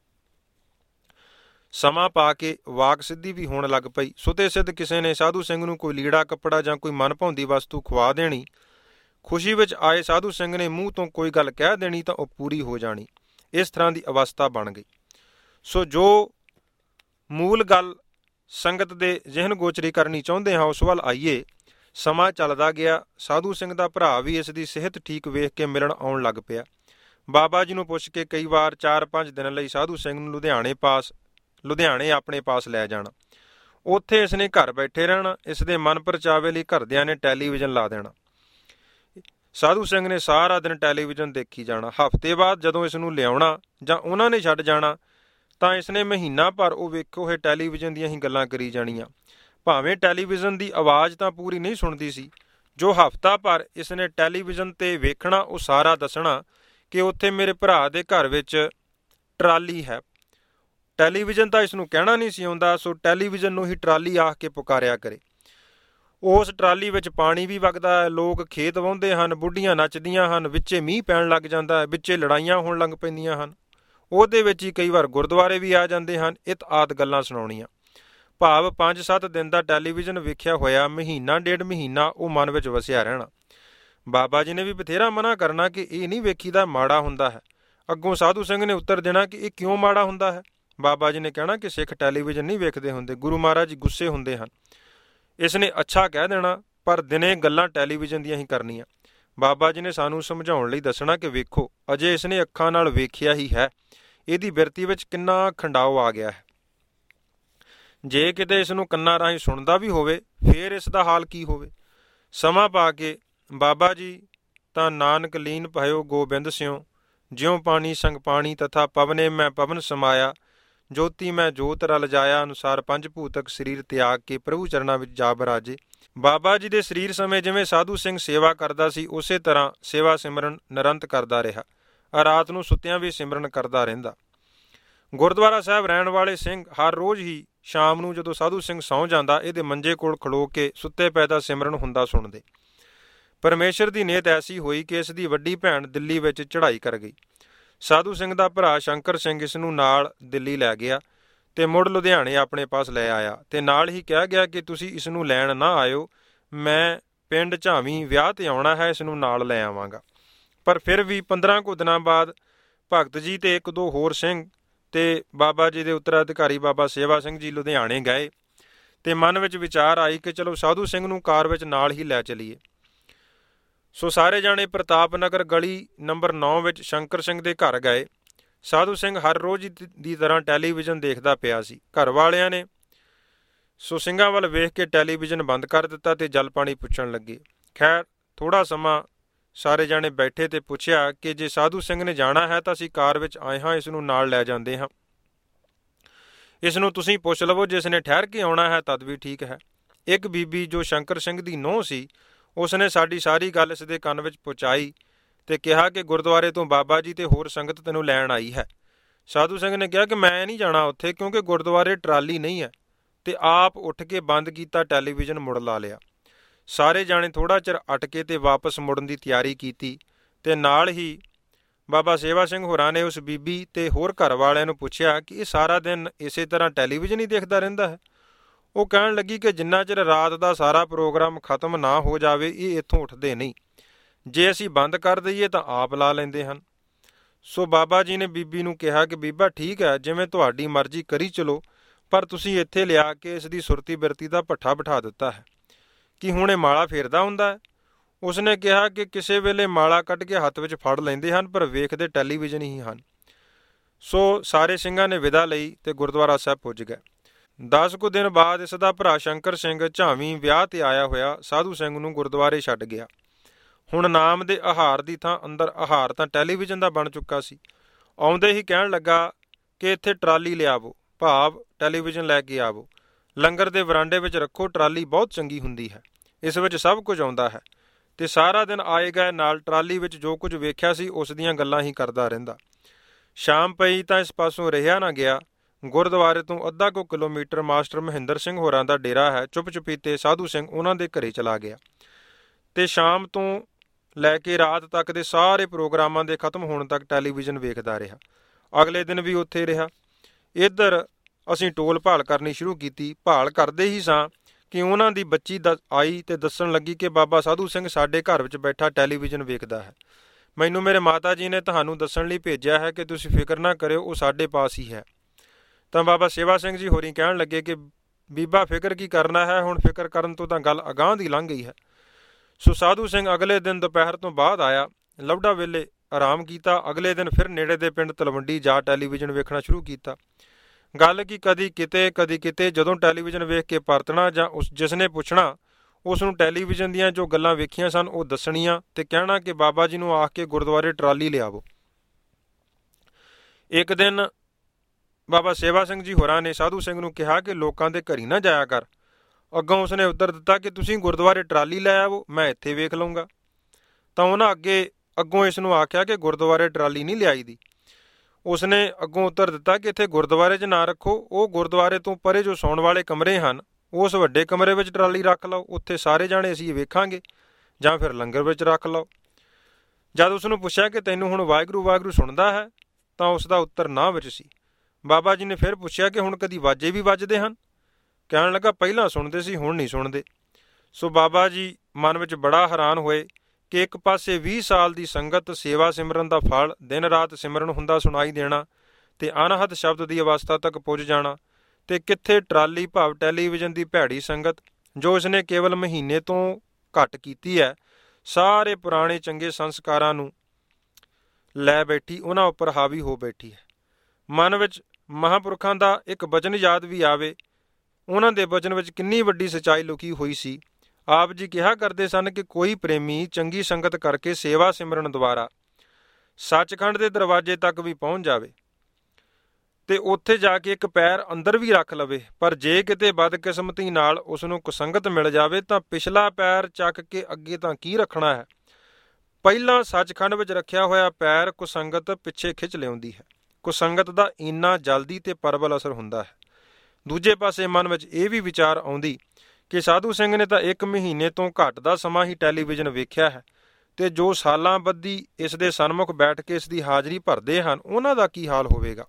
ਸਮਾਂ ਪਾ ਕੇ ਵਾਕ ਸਿੱਧੀ ਵੀ ਹੋਣ ਲੱਗ ਪਈ। ਸੁਤੇ ਸਿੱਧ ਕਿਸੇ ਨੇ ਸਾਧੂ ਸਿੰਘ ਨੂੰ ਕੋਈ ਲੀੜਾ ਕੱਪੜਾ ਜਾਂ ਕੋਈ ਮਨ ਭਾਉਂਦੀ ਵਸਤੂ ਖਵਾ ਦੇਣੀ। ਖੁਸ਼ੀ ਵਿੱਚ ਆਏ ਸਾਧੂ ਸਿੰਘ ਨੇ ਮੂੰਹ ਤੋਂ ਕੋਈ ਗੱਲ ਕਹਿ ਦੇਣੀ ਤਾਂ ਉਹ ਪੂਰੀ ਹੋ ਜਾਣੀ। ਇਸ ਤਰ੍ਹਾਂ ਦੀ ਅਵਸਥਾ ਬਣ ਗਈ। ਸੋ ਜੋ ਮੂਲ ਗੱਲ ਸੰਗਤ ਦੇ ਜ਼ਿਹਨ ਗੋਚਰੀ ਕਰਨੀ ਚਾਹੁੰਦੇ ਹਾਂ ਉਸ ਵੱਲ ਆਈਏ। ਸਮਾਂ ਚੱਲਦਾ ਗਿਆ। ਸਾਧੂ ਸਿੰਘ ਦਾ ਭਰਾ ਵੀ ਇਸ ਦੀ ਸਿਹਤ ਠੀਕ ਵੇਖ ਕੇ ਮਿਲਣ ਆਉਣ ਲੱਗ ਪਿਆ। ਬਾਬਾ ਜੀ ਨੂੰ ਪੁੱਛ ਕੇ ਕਈ ਵਾਰ ਚਾਰ ਪੰਜ ਦਿਨ ਲਈ ਸਾਧੂ ਸਿੰਘ ਨੂੰ ਲੁਧਿਆਣੇ ਪਾਸ ਲੁਧਿਆਣੇ ਆਪਣੇ ਪਾਸ ਲੈ ਜਾਣਾ। ਉੱਥੇ ਇਸ ਨੇ ਘਰ ਬੈਠੇ ਰਹਿਣਾ। ਇਸ ਦੇ ਮਨ ਪਰਚਾਵੇ ਲਈ ਘਰਦਿਆਂ ਨੇ ਟੈਲੀਵਿਜ਼ਨ ਲਾ ਦੇਣਾ। ਸਾਧੂ ਸਿੰਘ ਨੇ ਸਾਰਾ ਦਿਨ ਟੈਲੀਵਿਜ਼ਨ ਦੇਖੀ ਜਾਣਾ। ਹਫ਼ਤੇ ਬਾਅਦ ਜਦੋਂ ਇਸ ਨੂੰ ਲਿਆਉਣਾ ਜਾਂ ਉਹਨਾਂ ਨੇ ਛੱਡ ਜਾਣਾ ਤਾਂ ਇਸ ਨੇ ਮਹੀਨਾ ਭਰ ਉਹ ਵੇਖੋ ਇਹ ਟੈਲੀਵਿਜ਼ਨ ਦੀਆਂ ਹੀ ਗੱਲਾਂ ਕਰੀ ਜਾਣੀਆਂ। ਭਾਵੇਂ ਟੈਲੀਵਿਜ਼ਨ ਦੀ ਆਵਾਜ਼ ਤਾਂ ਪੂਰੀ ਨਹੀਂ ਸੁਣਦੀ ਸੀ। ਜੋ ਹਫ਼ਤਾ ਭਰ ਇਸ ਨੇ ਟੈਲੀਵਿਜ਼ਨ 'ਤੇ ਵੇਖਣਾ ਉਹ ਸਾਰਾ ਦੱਸਣਾ ਕਿ ਉੱਥੇ ਮੇਰੇ ਭਰਾ ਦੇ ਘਰ ਵਿੱਚ ਟਰਾਲੀ ਹੈ। ਟੈਲੀਵਿਜ਼ਨ ਤਾਂ ਇਸ ਨੂੰ ਕਹਿਣਾ ਨਹੀਂ ਸੀ ਆਉਂਦਾ, ਸੋ ਟੈਲੀਵਿਜ਼ਨ ਨੂੰ ਹੀ ਟਰਾਲੀ ਆਖ ਕੇ ਪੁਕਾਰਿਆ ਕਰੇ। ਉਸ ਟਰਾਲੀ ਵਿੱਚ ਪਾਣੀ ਵੀ ਵਗਦਾ ਹੈ, ਲੋਕ ਖੇਤ ਵਾਹੁੰਦੇ ਹਨ, ਬੁੱਢੀਆਂ ਨੱਚਦੀਆਂ ਹਨ, ਵਿੱਚੇ ਮੀਂਹ ਪੈਣ ਲੱਗ ਜਾਂਦਾ ਹੈ, ਵਿੱਚੇ ਲੜਾਈਆਂ ਹੋਣ ਲੱਗ ਪੈਂਦੀਆਂ ਹਨ। ਉਹਦੇ ਵਿੱਚ ਹੀ ਕਈ ਵਾਰ ਗੁਰਦੁਆਰੇ ਵੀ ਆ ਜਾਂਦੇ ਹਨ। ਇਤ ਆਦਿ ਗੱਲਾਂ ਸੁਣਾਉਣੀਆਂ। ਭਾਵ ਪੰਜ ਸੱਤ ਦਿਨ ਦਾ ਟੈਲੀਵਿਜ਼ਨ ਵੇਖਿਆ ਹੋਇਆ ਮਹੀਨਾ ਡੇਢ ਮਹੀਨਾ ਉਹ ਮਨ ਵਿੱਚ ਵਸਿਆ ਰਹਿਣਾ। ਬਾਬਾ ਜੀ ਨੇ ਵੀ ਬਥੇਰਾ ਮਨਾ ਕਰਨਾ ਕਿ ਇਹ ਨਹੀਂ ਵੇਖੀਦਾ, ਮਾੜਾ ਹੁੰਦਾ ਹੈ। ਅੱਗੋਂ ਸਾਧੂ ਸਿੰਘ ਨੇ ਉੱਤਰ ਦੇਣਾ ਕਿ ਇਹ ਕਿਉਂ ਮਾੜਾ ਹੁੰਦਾ ਹੈ। ਬਾਬਾ ਜੀ ਨੇ ਕਹਿਣਾ ਕਿ ਸਿੱਖ ਟੈਲੀਵਿਜ਼ਨ ਨਹੀਂ ਵੇਖਦੇ ਹੁੰਦੇ, ਗੁਰੂ ਮਹਾਰਾਜ ਜੀ ਗੁੱਸੇ ਹੁੰਦੇ ਹਨ। ਇਸ ਨੇ ਅੱਛਾ ਕਹਿ ਦੇਣਾ, ਪਰ ਦਿਨੇ ਗੱਲਾਂ ਟੈਲੀਵਿਜ਼ਨ ਦੀਆਂ ਹੀ ਕਰਨੀਆਂ। ਬਾਬਾ ਜੀ ਨੇ ਸਾਨੂੰ ਸਮਝਾਉਣ ਲਈ ਦੱਸਣਾ ਕਿ ਵੇਖੋ ਅਜੇ ਇਸ ਨੇ ਅੱਖਾਂ ਨਾਲ ਵੇਖਿਆ ਹੀ ਹੈ, ਇਹਦੀ ਬਿਰਤੀ ਵਿੱਚ ਕਿੰਨਾ ਖੰਡਾਓ ਆ ਗਿਆ ਹੈ। ਜੇ ਕਿਤੇ ਇਸ ਨੂੰ ਕੰਨਾਂ ਰਾਹੀਂ ਸੁਣਦਾ ਵੀ ਹੋਵੇ ਫੇਰ ਇਸ ਦਾ ਹਾਲ ਕੀ ਹੋਵੇ। ਸਮਾਂ ਪਾ ਕੇ ਬਾਬਾ ਜੀ ਤਾਂ ਨਾਨਕ ਲੀਨ ਭਇਓ ਗੋਬਿੰਦ ਸਿਉ, ਜਿਉ ਪਾਣੀ ਸੰਗ ਪਾਣੀ ਤਥਾ ਪਵਨੇ ਮੈਂ ਪਵਨ ਸਮਾਇਆ, ਜੋਤੀ ਮੈਂ ਜੋਤ ਰਲ ਜਾਇਆ, ਅਨੁਸਾਰ ਪੰਜ ਭੂਤਕ ਸਰੀਰ ਤਿਆਗ ਕੇ ਪ੍ਰਭੂ ਚਰਨਾਂ ਵਿੱਚ ਜਾ ਬਰਾਜੇ। ਬਾਬਾ ਜੀ ਦੇ ਸਰੀਰ ਸਮੇਂ ਜਿਵੇਂ ਸਾਧੂ ਸਿੰਘ ਸੇਵਾ ਕਰਦਾ ਸੀ ਉਸੇ ਤਰ੍ਹਾਂ ਸੇਵਾ ਸਿਮਰਨ ਨਿਰੰਤ ਕਰਦਾ ਰਿਹਾ। ਰਾਤ ਨੂੰ ਸੁੱਤਿਆਂ ਵੀ ਸਿਮਰਨ ਕਰਦਾ ਰਹਿੰਦਾ। ਗੁਰਦੁਆਰਾ ਸਾਹਿਬ ਰਹਿਣ ਵਾਲੇ ਸਿੰਘ ਹਰ ਰੋਜ਼ ਹੀ ਸ਼ਾਮ ਨੂੰ ਜਦੋਂ ਸਾਧੂ ਸਿੰਘ ਸੌਂ ਜਾਂਦਾ ਇਹਦੇ ਮੰਜੇ ਕੋਲ ਖਲੋ ਕੇ ਸੁੱਤੇ ਪਏ ਦਾ ਸਿਮਰਨ ਹੁੰਦਾ ਸੁਣਦੇ। ਪਰਮੇਸ਼ਰ ਦੀ ਨੀਅਤ ਐਸੀ ਹੋਈ ਕਿ ਇਸ ਦੀ ਵੱਡੀ ਭੈਣ ਦਿੱਲੀ ਵਿੱਚ ਚੜ੍ਹਾਈ ਕਰ ਗਈ। ਸਾਧੂ ਸਿੰਘ ਦਾ ਭਰਾ ਸ਼ੰਕਰ ਸਿੰਘ ਇਸ ਨੂੰ ਨਾਲ ਦਿੱਲੀ ਲੈ ਗਿਆ ਤੇ ਮੁੜ ਲੁਧਿਆਣੇ ਆਪਣੇ ਪਾਸ ਲੈ ਆਇਆ ਤੇ ਨਾਲ ਹੀ ਕਿਹਾ ਗਿਆ ਕਿ ਤੁਸੀਂ ਇਸ ਨੂੰ ਲੈਣ ਨਾ ਆਇਓ, ਮੈਂ ਪਿੰਡ ਝਾਵੀਂ ਵਿਆਹ ਤੇ ਆਉਣਾ ਹੈ, ਇਸ ਨੂੰ ਨਾਲ ਲੈ ਆਵਾਂਗਾ। ਪਰ ਫਿਰ ਵੀ ਪੰਦਰਾਂ ਕੁ ਦਿਨਾਂ ਬਾਅਦ ਭਗਤ ਜੀ ਤੇ ਇੱਕ ਦੋ ਹੋਰ ਸਿੰਘ ਤੇ ਬਾਬਾ ਜੀ ਦੇ ਉੱਤਰਾਧਿਕਾਰੀ ਬਾਬਾ ਸੇਵਾ ਸਿੰਘ ਜੀ ਲੁਧਿਆਣੇ ਗਏ ਤੇ ਮਨ ਵਿੱਚ ਵਿਚਾਰ ਆਈ ਕਿ ਚਲੋ ਸਾਧੂ ਸਿੰਘ ਨੂੰ ਕਾਰ ਵਿੱਚ ਨਾਲ ਹੀ ਲੈ ਚਲੀਏ। ਸੋ ਸਾਰੇ ਜਾਣੇ ਪ੍ਰਤਾਪ ਨਗਰ ਗਲੀ ਨੰਬਰ ਨੌ ਵਿੱਚ ਸ਼ੰਕਰ ਸਿੰਘ ਦੇ ਘਰ ਗਏ। ਸਾਧੂ ਸਿੰਘ ਹਰ ਰੋਜ਼ ਦੀ ਤਰ੍ਹਾਂ ਟੈਲੀਵਿਜ਼ਨ ਦੇਖਦਾ ਪਿਆ ਸੀ। ਘਰ ਵਾਲਿਆਂ ਨੇ ਸੋ ਸਿੰਘਾਂ ਵੱਲ ਵੇਖ ਕੇ ਟੈਲੀਵਿਜ਼ਨ ਬੰਦ ਕਰ ਦਿੱਤਾ ਤੇ ਜਲ ਪਾਣੀ ਪੁੱਛਣ ਲੱਗੇ। ਖੈਰ ਥੋੜ੍ਹਾ ਸਮਾਂ ਸਾਰੇ ਜਾਣੇ ਬੈਠੇ ਤੇ ਪੁੱਛਿਆ ਕਿ ਜੇ ਸਾਧੂ ਸਿੰਘ ਨੇ ਜਾਣਾ ਹੈ ਤਾਂ ਅਸੀਂ ਕਾਰ ਵਿੱਚ ਆਏ ਹਾਂ, ਇਸ ਨੂੰ ਨਾਲ ਲੈ ਜਾਂਦੇ ਹਾਂ। ਇਸ ਨੂੰ ਤੁਸੀਂ ਪੁੱਛ ਲਵੋ, ਜਿਸ ਨੇ ਠਹਿਰ ਕੇ ਆਉਣਾ ਹੈ ਤਦ ਵੀ ਠੀਕ ਹੈ। ਇੱਕ ਬੀਬੀ ਜੋ ਸ਼ੰਕਰ ਸਿੰਘ ਦੀ ਨੂੰਹ ਸੀ ਉਸ ਨੇ ਸਾਡੀ ਸਾਰੀ ਗੱਲ ਇਸ ਦੇ ਕੰਨ ਵਿੱਚ ਪਹੁੰਚਾਈ ਤੇ ਕਿਹਾ ਕਿ ਗੁਰਦੁਆਰੇ ਤੋਂ ਬਾਬਾ ਜੀ ਤੇ ਹੋਰ ਸੰਗਤ ਤੈਨੂੰ ਲੈਣ ਆਈ ਹੈ। ਸਾਧੂ ਸਿੰਘ ਨੇ ਕਿਹਾ ਕਿ ਮੈਂ ਨਹੀਂ ਜਾਣਾ ਉੱਥੇ, ਕਿਉਂਕਿ ਗੁਰਦੁਆਰੇ ਟਰਾਲੀ ਨਹੀਂ ਹੈ, ਤੇ ਆਪ ਉੱਠ ਕੇ ਬੰਦ ਕੀਤਾ ਟੈਲੀਵਿਜ਼ਨ ਮੁੜ ਲਾ ਲਿਆ। ਸਾਰੇ ਜਾਣੇ ਥੋੜ੍ਹਾ ਚਿਰ ਅਟਕੇ ਤੇ ਵਾਪਸ ਮੁੜਨ ਦੀ ਤਿਆਰੀ ਕੀਤੀ ਤੇ ਨਾਲ ਹੀ ਬਾਬਾ ਸੇਵਾ ਸਿੰਘ ਹੋਰਾਂ ਨੇ ਉਸ ਬੀਬੀ ਤੇ ਹੋਰ ਘਰ ਵਾਲਿਆਂ ਨੂੰ ਪੁੱਛਿਆ ਕਿ ਇਹ ਸਾਰਾ ਦਿਨ ਇਸੇ ਤਰ੍ਹਾਂ ਟੈਲੀਵਿਜ਼ਨ ਹੀ ਦੇਖਦਾ ਰਹਿੰਦਾ ਹੈ। ਉਹ ਕਹਿਣ ਲੱਗੀ ਕਿ ਜਿੰਨਾ ਚਿਰ ਰਾਤ ਦਾ ਸਾਰਾ ਪ੍ਰੋਗਰਾਮ ਖਤਮ ਨਾ ਹੋ ਜਾਵੇ ਇਹ ਇੱਥੋਂ ਉੱਠਦੇ ਨਹੀਂ, ਜੇ ਅਸੀਂ ਬੰਦ ਕਰ ਦਈਏ ਤਾਂ ਆਪ ਲਾ ਲੈਂਦੇ ਹਨ। ਸੋ ਬਾਬਾ ਜੀ ਨੇ ਬੀਬੀ ਨੂੰ ਕਿਹਾ ਕਿ ਬੀਬਾ ਠੀਕ ਹੈ, ਜਿਵੇਂ ਤੁਹਾਡੀ ਮਰਜ਼ੀ ਕਰੀ ਚਲੋ, ਪਰ ਤੁਸੀਂ ਇੱਥੇ ਲਿਆ ਕੇ ਇਸ ਦੀ ਸੁਰਤੀ ਬਿਰਤੀ ਦਾ ਭੱਠਾ ਬਿਠਾ ਦਿੱਤਾ ਹੈ ਕਿ ਹੁਣ ਇਹ ਮਾਲਾ ਫੇਰਦਾ ਹੁੰਦਾ ਹੈ। ਉਸਨੇ ਕਿਹਾ ਕਿ ਕਿਸੇ ਵੇਲੇ ਮਾਲਾ ਕੱਢ ਕੇ ਹੱਥ ਵਿੱਚ ਫੜ ਲੈਂਦੇ ਹਨ, ਪਰ ਵੇਖਦੇ ਟੈਲੀਵਿਜ਼ਨ ਹੀ ਹਨ। ਸੋ ਸਾਰੇ ਸਿੰਘਾਂ ਨੇ ਵਿਦਾ ਲਈ ਤੇ ਗੁਰਦੁਆਰਾ ਸਾਹਿਬ ਪੁੱਜ ਗਏ। ਦਸ ਕੁ ਦਿਨ ਬਾਅਦ ਇਸ ਦਾ ਭਰਾ ਸ਼ੰਕਰ ਸਿੰਘ ਝਾਵੀਂ ਵਿਆਹ ਤੇ ਆਇਆ ਹੋਇਆ ਸਾਧੂ ਸਿੰਘ ਨੂੰ ਗੁਰਦੁਆਰੇ ਛੱਡ ਗਿਆ। ਹੁਣ ਨਾਮ ਦੇ ਆਹਾਰ ਦੀ ਥਾਂ ਅੰਦਰ ਆਹਾਰ ਤਾਂ ਟੈਲੀਵਿਜ਼ਨ ਦਾ ਬਣ ਚੁੱਕਾ ਸੀ। ਆਉਂਦੇ ਹੀ ਕਹਿਣ ਲੱਗਾ ਕਿ ਇੱਥੇ ਟਰਾਲੀ ਲਿਆਵੋ, ਭਾਵ ਟੈਲੀਵਿਜ਼ਨ ਲੈ ਕੇ ਆਵੋ, ਲੰਗਰ ਦੇ ਵਰਾਂਡੇ ਵਿੱਚ ਰੱਖੋ, ਟਰਾਲੀ ਬਹੁਤ ਚੰਗੀ ਹੁੰਦੀ ਹੈ, ਇਸ ਵਿੱਚ ਸਭ ਕੁਝ ਆਉਂਦਾ ਹੈ। ਤੇ ਸਾਰਾ ਦਿਨ ਆਏ ਗਏ ਨਾਲ ਟਰਾਲੀ ਵਿੱਚ ਜੋ ਕੁਝ ਵੇਖਿਆ ਸੀ ਉਸ ਦੀਆਂ ਗੱਲਾਂ ਹੀ ਕਰਦਾ ਰਹਿੰਦਾ। ਸ਼ਾਮ ਪਈ ਤਾਂ ਇਸ ਪਾਸੋਂ ਰਿਹਾ ਨਾ ਗਿਆ। ਗੁਰਦੁਆਰੇ ਤੋਂ ਅੱਧਾ ਕੁ ਕਿਲੋਮੀਟਰ ਮਾਸਟਰ ਮਹਿੰਦਰ ਸਿੰਘ ਹੋਰਾਂ ਦਾ ਡੇਰਾ ਹੈ। ਚੁੱਪ ਚੁਪੀਤੇ ਸਾਧੂ ਸਿੰਘ ਉਹਨਾਂ ਦੇ ਘਰੇ ਚਲਾ ਗਿਆ ਤੇ ਸ਼ਾਮ ਤੋਂ ਲੈ ਕੇ ਰਾਤ ਤੱਕ ਦੇ ਸਾਰੇ ਪ੍ਰੋਗਰਾਮਾਂ ਦੇ ਖਤਮ ਹੋਣ ਤੱਕ ਟੈਲੀਵਿਜ਼ਨ ਵੇਖਦਾ ਰਿਹਾ। ਅਗਲੇ ਦਿਨ ਵੀ ਉੱਥੇ ਰਿਹਾ। ਇੱਧਰ ਅਸੀਂ ਟੋਲ ਭਾਲ ਕਰਨੀ ਸ਼ੁਰੂ ਕੀਤੀ। ਭਾਲ ਕਰਦੇ ਹੀ ਸਾਂ ਕਿ ਉਹਨਾਂ ਦੀ ਬੱਚੀ ਦ ਆਈ ਤੇ ਦੱਸਣ ਲੱਗੀ ਕਿ ਬਾਬਾ ਸਾਧੂ ਸਿੰਘ ਸਾਡੇ ਘਰ ਵਿੱਚ ਬੈਠਾ ਟੈਲੀਵਿਜ਼ਨ ਵੇਖਦਾ ਹੈ। ਮੈਨੂੰ ਮੇਰੇ ਮਾਤਾ ਜੀ ਨੇ ਤੁਹਾਨੂੰ ਦੱਸਣ ਲਈ ਭੇਜਿਆ ਹੈ ਕਿ ਤੁਸੀਂ ਫਿਕਰ ਨਾ ਕਰਿਓ, ਉਹ ਸਾਡੇ ਪਾਸ ਹੀ ਹੈ। ਤਾਂ ਬਾਬਾ ਸੇਵਾ ਸਿੰਘ ਜੀ ਹੋਰੀ ਕਹਿਣ ਲੱਗੇ ਕਿ ਬੀਬਾ ਫਿਕਰ ਕੀ ਕਰਨਾ ਹੈ, ਹੁਣ ਫਿਕਰ ਕਰਨ ਤੋਂ ਤਾਂ ਗੱਲ ਅਗਾਂਹ ਦੀ ਲੰਘ ਗਈ ਹੈ। ਸੋ ਸਾਧੂ ਸਿੰਘ ਅਗਲੇ ਦਿਨ ਦੁਪਹਿਰ ਤੋਂ ਬਾਅਦ ਆਇਆ, ਲਵਡਾ ਵੇਲੇ ਆਰਾਮ ਕੀਤਾ। ਅਗਲੇ ਦਿਨ ਫਿਰ ਨੇੜੇ ਦੇ ਪਿੰਡ ਤਲਵੰਡੀ ਜਾ ਟੈਲੀਵਿਜ਼ਨ ਵੇਖਣਾ ਸ਼ੁਰੂ ਕੀਤਾ। ਗੱਲ ਕੀ ਕਦੀ ਕਿਤੇ ਕਦੀ ਕਿਤੇ ਜਦੋਂ ਟੈਲੀਵਿਜ਼ਨ ਵੇਖ ਕੇ ਪਰਤਣਾ ਜਾਂ ਉਸ ਜਿਸ ਨੇ ਪੁੱਛਣਾ ਉਸ ਨੂੰ ਟੈਲੀਵਿਜ਼ਨ ਦੀਆਂ ਜੋ ਗੱਲਾਂ ਵੇਖੀਆਂ ਸਨ ਉਹ ਦੱਸਣੀਆਂ ਤੇ ਕਹਿਣਾ ਕਿ ਬਾਬਾ ਜੀ ਨੂੰ ਆਖ ਕੇ ਗੁਰਦੁਆਰੇ ਟਰਾਲੀ ਲਿਆਵੋ। ਇੱਕ ਦਿਨ ਬਾਬਾ ਸੇਵਾ ਸਿੰਘ ਜੀ ਹੋਰਾਂ ਨੇ ਸਾਧੂ ਸਿੰਘ ਨੂੰ ਕਿਹਾ ਕਿ ਲੋਕਾਂ ਦੇ ਘਰੀ ਨਾ ਜਾਇਆ ਕਰ। ਅੱਗੋਂ ਉਸਨੇ ਉੱਤਰ ਦਿੱਤਾ ਕਿ ਤੁਸੀਂ ਗੁਰਦੁਆਰੇ ਟਰਾਲੀ ਲੈ ਆਵੋ, ਮੈਂ ਇੱਥੇ ਵੇਖ ਲਊਂਗਾ। ਤਾਂ ਉਹਨਾਂ ਅੱਗੇ ਅੱਗੋਂ ਇਸ ਨੂੰ ਆਖਿਆ ਕਿ ਗੁਰਦੁਆਰੇ ਟਰਾਲੀ ਨਹੀਂ ਲਿਆਈ ਦੀ। ਉਸਨੇ ਅੱਗੋਂ ਉੱਤਰ ਦਿੱਤਾ ਕਿ ਇੱਥੇ ਗੁਰਦੁਆਰੇ 'ਚ ਨਾ ਰੱਖੋ, ਉਹ ਗੁਰਦੁਆਰੇ ਤੋਂ ਪਰੇ ਜੋ ਸੌਣ ਵਾਲੇ ਕਮਰੇ ਹਨ ਉਸ ਵੱਡੇ ਕਮਰੇ ਵਿੱਚ ਟਰਾਲੀ ਰੱਖ ਲਓ, ਉੱਥੇ ਸਾਰੇ ਜਾਣੇ ਅਸੀਂ ਵੇਖਾਂਗੇ, ਜਾਂ ਫਿਰ ਲੰਗਰ ਵਿੱਚ ਰੱਖ ਲਓ। ਜਦ ਉਸ ਨੂੰ ਪੁੱਛਿਆ ਕਿ ਤੈਨੂੰ ਹੁਣ ਵਾਹਿਗੁਰੂ ਵਾਹਿਗੁਰੂ ਸੁਣਦਾ ਹੈ ਤਾਂ ਉਸ ਦਾ ਉੱਤਰ ਨਾ ਵਿੱਚ ਸੀ। ਬਾਬਾ ਜੀ ਨੇ ਫਿਰ ਪੁੱਛਿਆ ਕਿ ਹੁਣ ਕਦੀ ਵਾਜੇ ਵੀ ਵੱਜਦੇ ਹਨ? ਕਹਿਣ ਲੱਗਾ ਪਹਿਲਾਂ ਸੁਣਦੇ ਸੀ, ਹੁਣ ਨਹੀਂ ਸੁਣਦੇ। ਸੋ ਬਾਬਾ ਜੀ ਮਨ ਵਿੱਚ ਬੜਾ ਹੈਰਾਨ ਹੋਏ ਕਿ ਇੱਕ ਪਾਸੇ ਵੀਹ ਸਾਲ ਦੀ ਸੰਗਤ ਸੇਵਾ ਸਿਮਰਨ ਦਾ ਫਲ ਦਿਨ ਰਾਤ ਸਿਮਰਨ ਹੁੰਦਾ ਸੁਣਾਈ ਦੇਣਾ ਤੇ ਅਨਹਦ ਸ਼ਬਦ ਦੀ ਅਵਸਥਾ ਤੱਕ ਪੁੱਜ ਜਾਣਾ, ਤੇ ਕਿੱਥੇ ਟਰਾਲੀ ਭਾਵ ਟੈਲੀਵਿਜ਼ਨ ਦੀ ਭੈੜੀ ਸੰਗਤ ਜੋ ਇਸਨੇ ਕੇਵਲ ਮਹੀਨੇ ਤੋਂ ਘੱਟ ਕੀਤੀ ਹੈ, ਸਾਰੇ ਪੁਰਾਣੇ ਚੰਗੇ ਸੰਸਕਾਰਾਂ ਨੂੰ ਲੈ ਬੈਠੀ ਉਹਨਾਂ ਉੱਪਰ ਹਾਵੀ ਹੋ ਬੈਠੀ ਹੈ। ਮਨ ਵਿੱਚ ਮਹਾਂਪੁਰਖਾਂ ਦਾ ਇੱਕ ਬਚਨ ਯਾਦ ਵੀ ਆਵੇ। ਉਹਨਾਂ ਦੇ ਬਚਨ ਵਿੱਚ ਕਿੰਨੀ ਵੱਡੀ ਸੱਚਾਈ ਲੁਕੀ ਹੋਈ ਸੀ। ਆਪ ਜੀ ਕਿਹਾ ਕਰਦੇ ਸਨ ਕਿ ਕੋਈ ਪ੍ਰੇਮੀ ਚੰਗੀ ਸੰਗਤ ਕਰਕੇ ਸੇਵਾ ਸਿਮਰਨ ਦੁਆਰਾ ਸੱਚਖੰਡ ਦੇ ਦਰਵਾਜ਼ੇ ਤੱਕ ਵੀ ਪਹੁੰਚ ਜਾਵੇ ਤੇ ਉੱਥੇ ਜਾ ਕੇ ਇੱਕ ਪੈਰ ਅੰਦਰ ਵੀ ਰੱਖ ਲਵੇ, ਪਰ ਜੇ ਕਿਤੇ ਬਦਕਿਸਮਤੀ ਨਾਲ ਉਸ ਨੂੰ ਕੁਸੰਗਤ ਮਿਲ ਜਾਵੇ ਤਾਂ ਪਿਛਲਾ ਪੈਰ ਚੱਕ ਕੇ ਅੱਗੇ ਤਾਂ ਕੀ ਰੱਖਣਾ ਹੈ। ਪਹਿਲਾਂ ਸੱਚਖੰਡ ਵਿੱਚ ਰੱਖਿਆ ਹੋਇਆ ਪੈਰ ਕੁਸੰਗਤ ਪਿੱਛੇ ਖਿੱਚ ਲਿਆਉਂਦੀ ਹੈ। ਕੁਸੰਗਤ ਦਾ ਇੰਨਾ ਜਲਦੀ ਤੇ ਪ੍ਰਬਲ ਅਸਰ ਹੁੰਦਾ ਹੈ। ਦੂਜੇ ਪਾਸੇ ਮਨ ਵਿੱਚ ਇਹ ਵੀ ਵਿਚਾਰ ਆਉਂਦੀ ਕਿ ਸਾਧੂ ਸਿੰਘ ਨੇ ਤਾਂ ਇੱਕ ਮਹੀਨੇ ਤੋਂ ਘੱਟ ਦਾ ਸਮਾਂ ਹੀ ਟੈਲੀਵਿਜ਼ਨ ਵੇਖਿਆ ਹੈ, ਤੇ ਜੋ ਸਾਲਾਂ ਬੱਧੀ ਇਸ ਦੇ ਸਨਮੁਖ ਬੈਠ ਕੇ ਇਸ ਦੀ ਹਾਜ਼ਰੀ ਭਰਦੇ ਹਨ ਉਹਨਾਂ ਦਾ ਕੀ ਹਾਲ ਹੋਵੇਗਾ।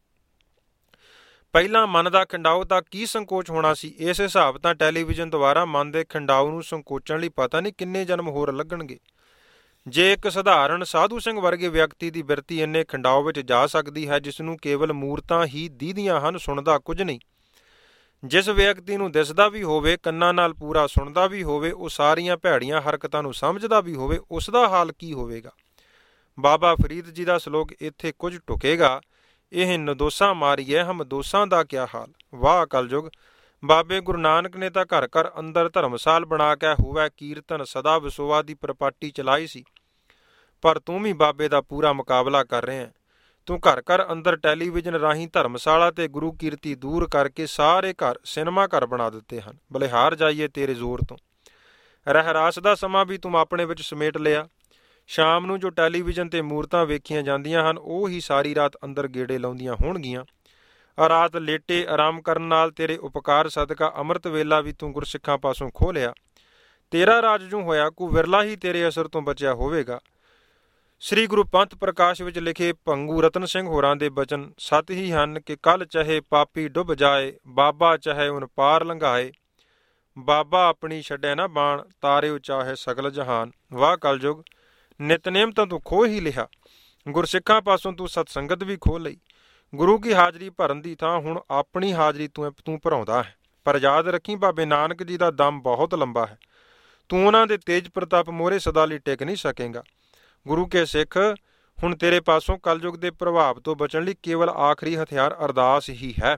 ਪਹਿਲਾਂ ਮਨ ਦਾ ਖਿੰਡਾਓ ਤਾਂ ਕੀ ਸੰਕੋਚ ਹੋਣਾ ਸੀ, ਇਸ ਹਿਸਾਬ ਤਾਂ ਟੈਲੀਵਿਜ਼ਨ ਦੁਆਰਾ ਮਨ ਦੇ ਖਿੰਡਾਓ ਨੂੰ ਸੰਕੋਚਣ ਲਈ ਪਤਾ ਨਹੀਂ ਕਿੰਨੇ ਜਨਮ ਹੋਰ ਲੱਗਣਗੇ। ਜੇ ਇੱਕ ਸਧਾਰਨ ਸਾਧੂ ਸਿੰਘ ਵਰਗੇ ਵਿਅਕਤੀ ਦੀ ਬਿਰਤੀ ਇੰਨੇ ਖਿੰਡਾਓ ਵਿੱਚ ਜਾ ਸਕਦੀ ਹੈ ਜਿਸ ਨੂੰ ਕੇਵਲ ਮੂਰਤਾਂ ਹੀ ਦੀਦੀਆਂ ਹਨ, ਸੁਣਦਾ ਕੁਝ ਨਹੀਂ। ਜਿਸ ਵਿਅਕਤੀ ਨੂੰ ਦਿਸਦਾ ਵੀ ਹੋਵੇ, ਕੰਨਾਂ ਨਾਲ ਪੂਰਾ ਸੁਣਦਾ ਵੀ ਹੋਵੇ, ਉਹ ਸਾਰੀਆਂ ਭੈੜੀਆਂ ਹਰਕਤਾਂ ਨੂੰ ਸਮਝਦਾ ਵੀ ਹੋਵੇ, ਉਸ ਦਾ ਹਾਲ ਕੀ ਹੋਵੇਗਾ। ਬਾਬਾ ਫਰੀਦ ਜੀ ਦਾ ਸ਼ਲੋਕ ਇੱਥੇ ਕੁਝ ਟੁਕੇਗਾ, ਇਹ ਨਦੋਸਾਂ ਮਾਰੀਏ ਹਮ ਦੋਸਾਂ ਦਾ ਕਿਆ ਹਾਲ। ਵਾਹ ਕਲਯੁਗ। ਬਾਬੇ ਗੁਰੂ ਨਾਨਕ ਨੇ ਤਾਂ ਘਰ ਘਰ ਅੰਦਰ ਧਰਮਸਾਲ ਬਣਾ ਕੇ ਹੋਵੇ ਕੀਰਤਨ ਸਦਾ ਵਿਸੋਆ ਦੀ ਪ੍ਰਪਾਟੀ ਚਲਾਈ ਸੀ, ਪਰ ਤੂੰ ਵੀ ਬਾਬੇ ਦਾ ਪੂਰਾ ਮੁਕਾਬਲਾ ਕਰ ਰਿਹਾ। ਤੂੰ ਘਰ ਘਰ ਅੰਦਰ ਟੈਲੀਵਿਜ਼ਨ ਰਾਹੀਂ ਧਰਮਸ਼ਾਲਾ ਤੇ ਗੁਰੂ ਕੀਰਤੀ ਦੂਰ ਕਰਕੇ ਸਾਰੇ ਘਰ ਸਿਨੇਮਾ ਘਰ ਬਣਾ ਦਿੱਤੇ ਹਨ। ਬਲਿਹਾਰ ਜਾਈਏ ਤੇਰੇ ਜ਼ੋਰ ਤੋਂ। ਰਹਿਰਾਸ ਦਾ ਸਮਾਂ ਵੀ ਤੂੰ ਆਪਣੇ ਵਿੱਚ ਸਮੇਟ ਲਿਆ। ਸ਼ਾਮ ਨੂੰ ਜੋ ਟੈਲੀਵਿਜ਼ਨ ਤੇ ਮੂਰਤਾਂ ਵੇਖੀਆਂ ਜਾਂਦੀਆਂ ਹਨ ਉਹ ਹੀ ਸਾਰੀ ਰਾਤ ਅੰਦਰ ਗੇੜੇ ਲਾਉਂਦੀਆਂ ਹੋਣਗੀਆਂ। ਰਾਤ ਲੇਟੇ ਆਰਾਮ ਕਰਨ ਨਾਲ ਤੇਰੇ ਉਪਕਾਰ ਸਦਕਾ ਅੰਮ੍ਰਿਤ ਵੇਲਾ ਵੀ ਤੂੰ ਗੁਰਸਿੱਖਾਂ ਪਾਸੋਂ ਖੋਹ ਲਿਆ। ਤੇਰਾ ਰਾਜ ਜੂ ਹੋਇਆ ਕੋ ਵਿਰਲਾ ਹੀ ਤੇਰੇ ਅਸਰ ਤੋਂ ਬਚਿਆ ਹੋਵੇਗਾ। ਸ੍ਰੀ ਗੁਰੂ ਪੰਥ ਪ੍ਰਕਾਸ਼ ਵਿੱਚ ਲਿਖੇ ਭੰਗੂ ਰਤਨ ਸਿੰਘ ਹੋਰਾਂ ਦੇ ਬਚਨ ਸੱਤ ਹੀ ਹਨ ਕਿ ਕੱਲ ਚਾਹੇ ਪਾਪੀ ਡੁੱਬ ਜਾਏ, ਬਾਬਾ ਚਾਹੇ ਉਨ ਪਾਰ ਲੰਘਾਏ। ਬਾਬਾ ਆਪਣੀ ਛੱਡੈ ਨਾ ਬਾਣ, ਤਾਰਿਓ ਚਾਹੇ ਸਗਲ ਜਹਾਨ। ਵਾਹ ਕਲਯੁਗ। ਨਿਤਨੇਮ ਤਾਂ ਤੂੰ ਖੋਹ ਹੀ ਲਿਆ, ਗੁਰਸਿੱਖਾਂ ਪਾਸੋਂ ਤੂੰ ਸਤਸੰਗਤ ਵੀ ਖੋਹ ਲਈ। ਗੁਰੂ ਕੀ ਹਾਜ਼ਰੀ ਭਰਨ ਦੀ ਥਾਂ ਹੁਣ ਆਪਣੀ ਹਾਜ਼ਰੀ ਤੂੰ ਤੂੰ ਭਰਾਉਂਦਾ ਹੈ। ਪਰ ਯਾਦ ਰੱਖੀ ਬਾਬੇ ਨਾਨਕ ਜੀ ਦਾ ਦਮ ਬਹੁਤ ਲੰਬਾ ਹੈ, ਤੂੰ ਉਹਨਾਂ ਦੇ ਤੇਜ ਪ੍ਰਤਾਪ ਮੋਹਰੇ ਸਦਾ ਲਈ ਟਿਕ ਨਹੀਂ ਸਕੇਗਾ। ਗੁਰੂ ਕੇ ਸਿੱਖ, ਹੁਣ ਤੇਰੇ ਪਾਸੋਂ ਕਲਯੁਗ ਦੇ ਪ੍ਰਭਾਵ ਤੋਂ ਬਚਣ ਲਈ ਕੇਵਲ ਆਖਰੀ ਹਥਿਆਰ ਅਰਦਾਸ ਹੀ ਹੈ।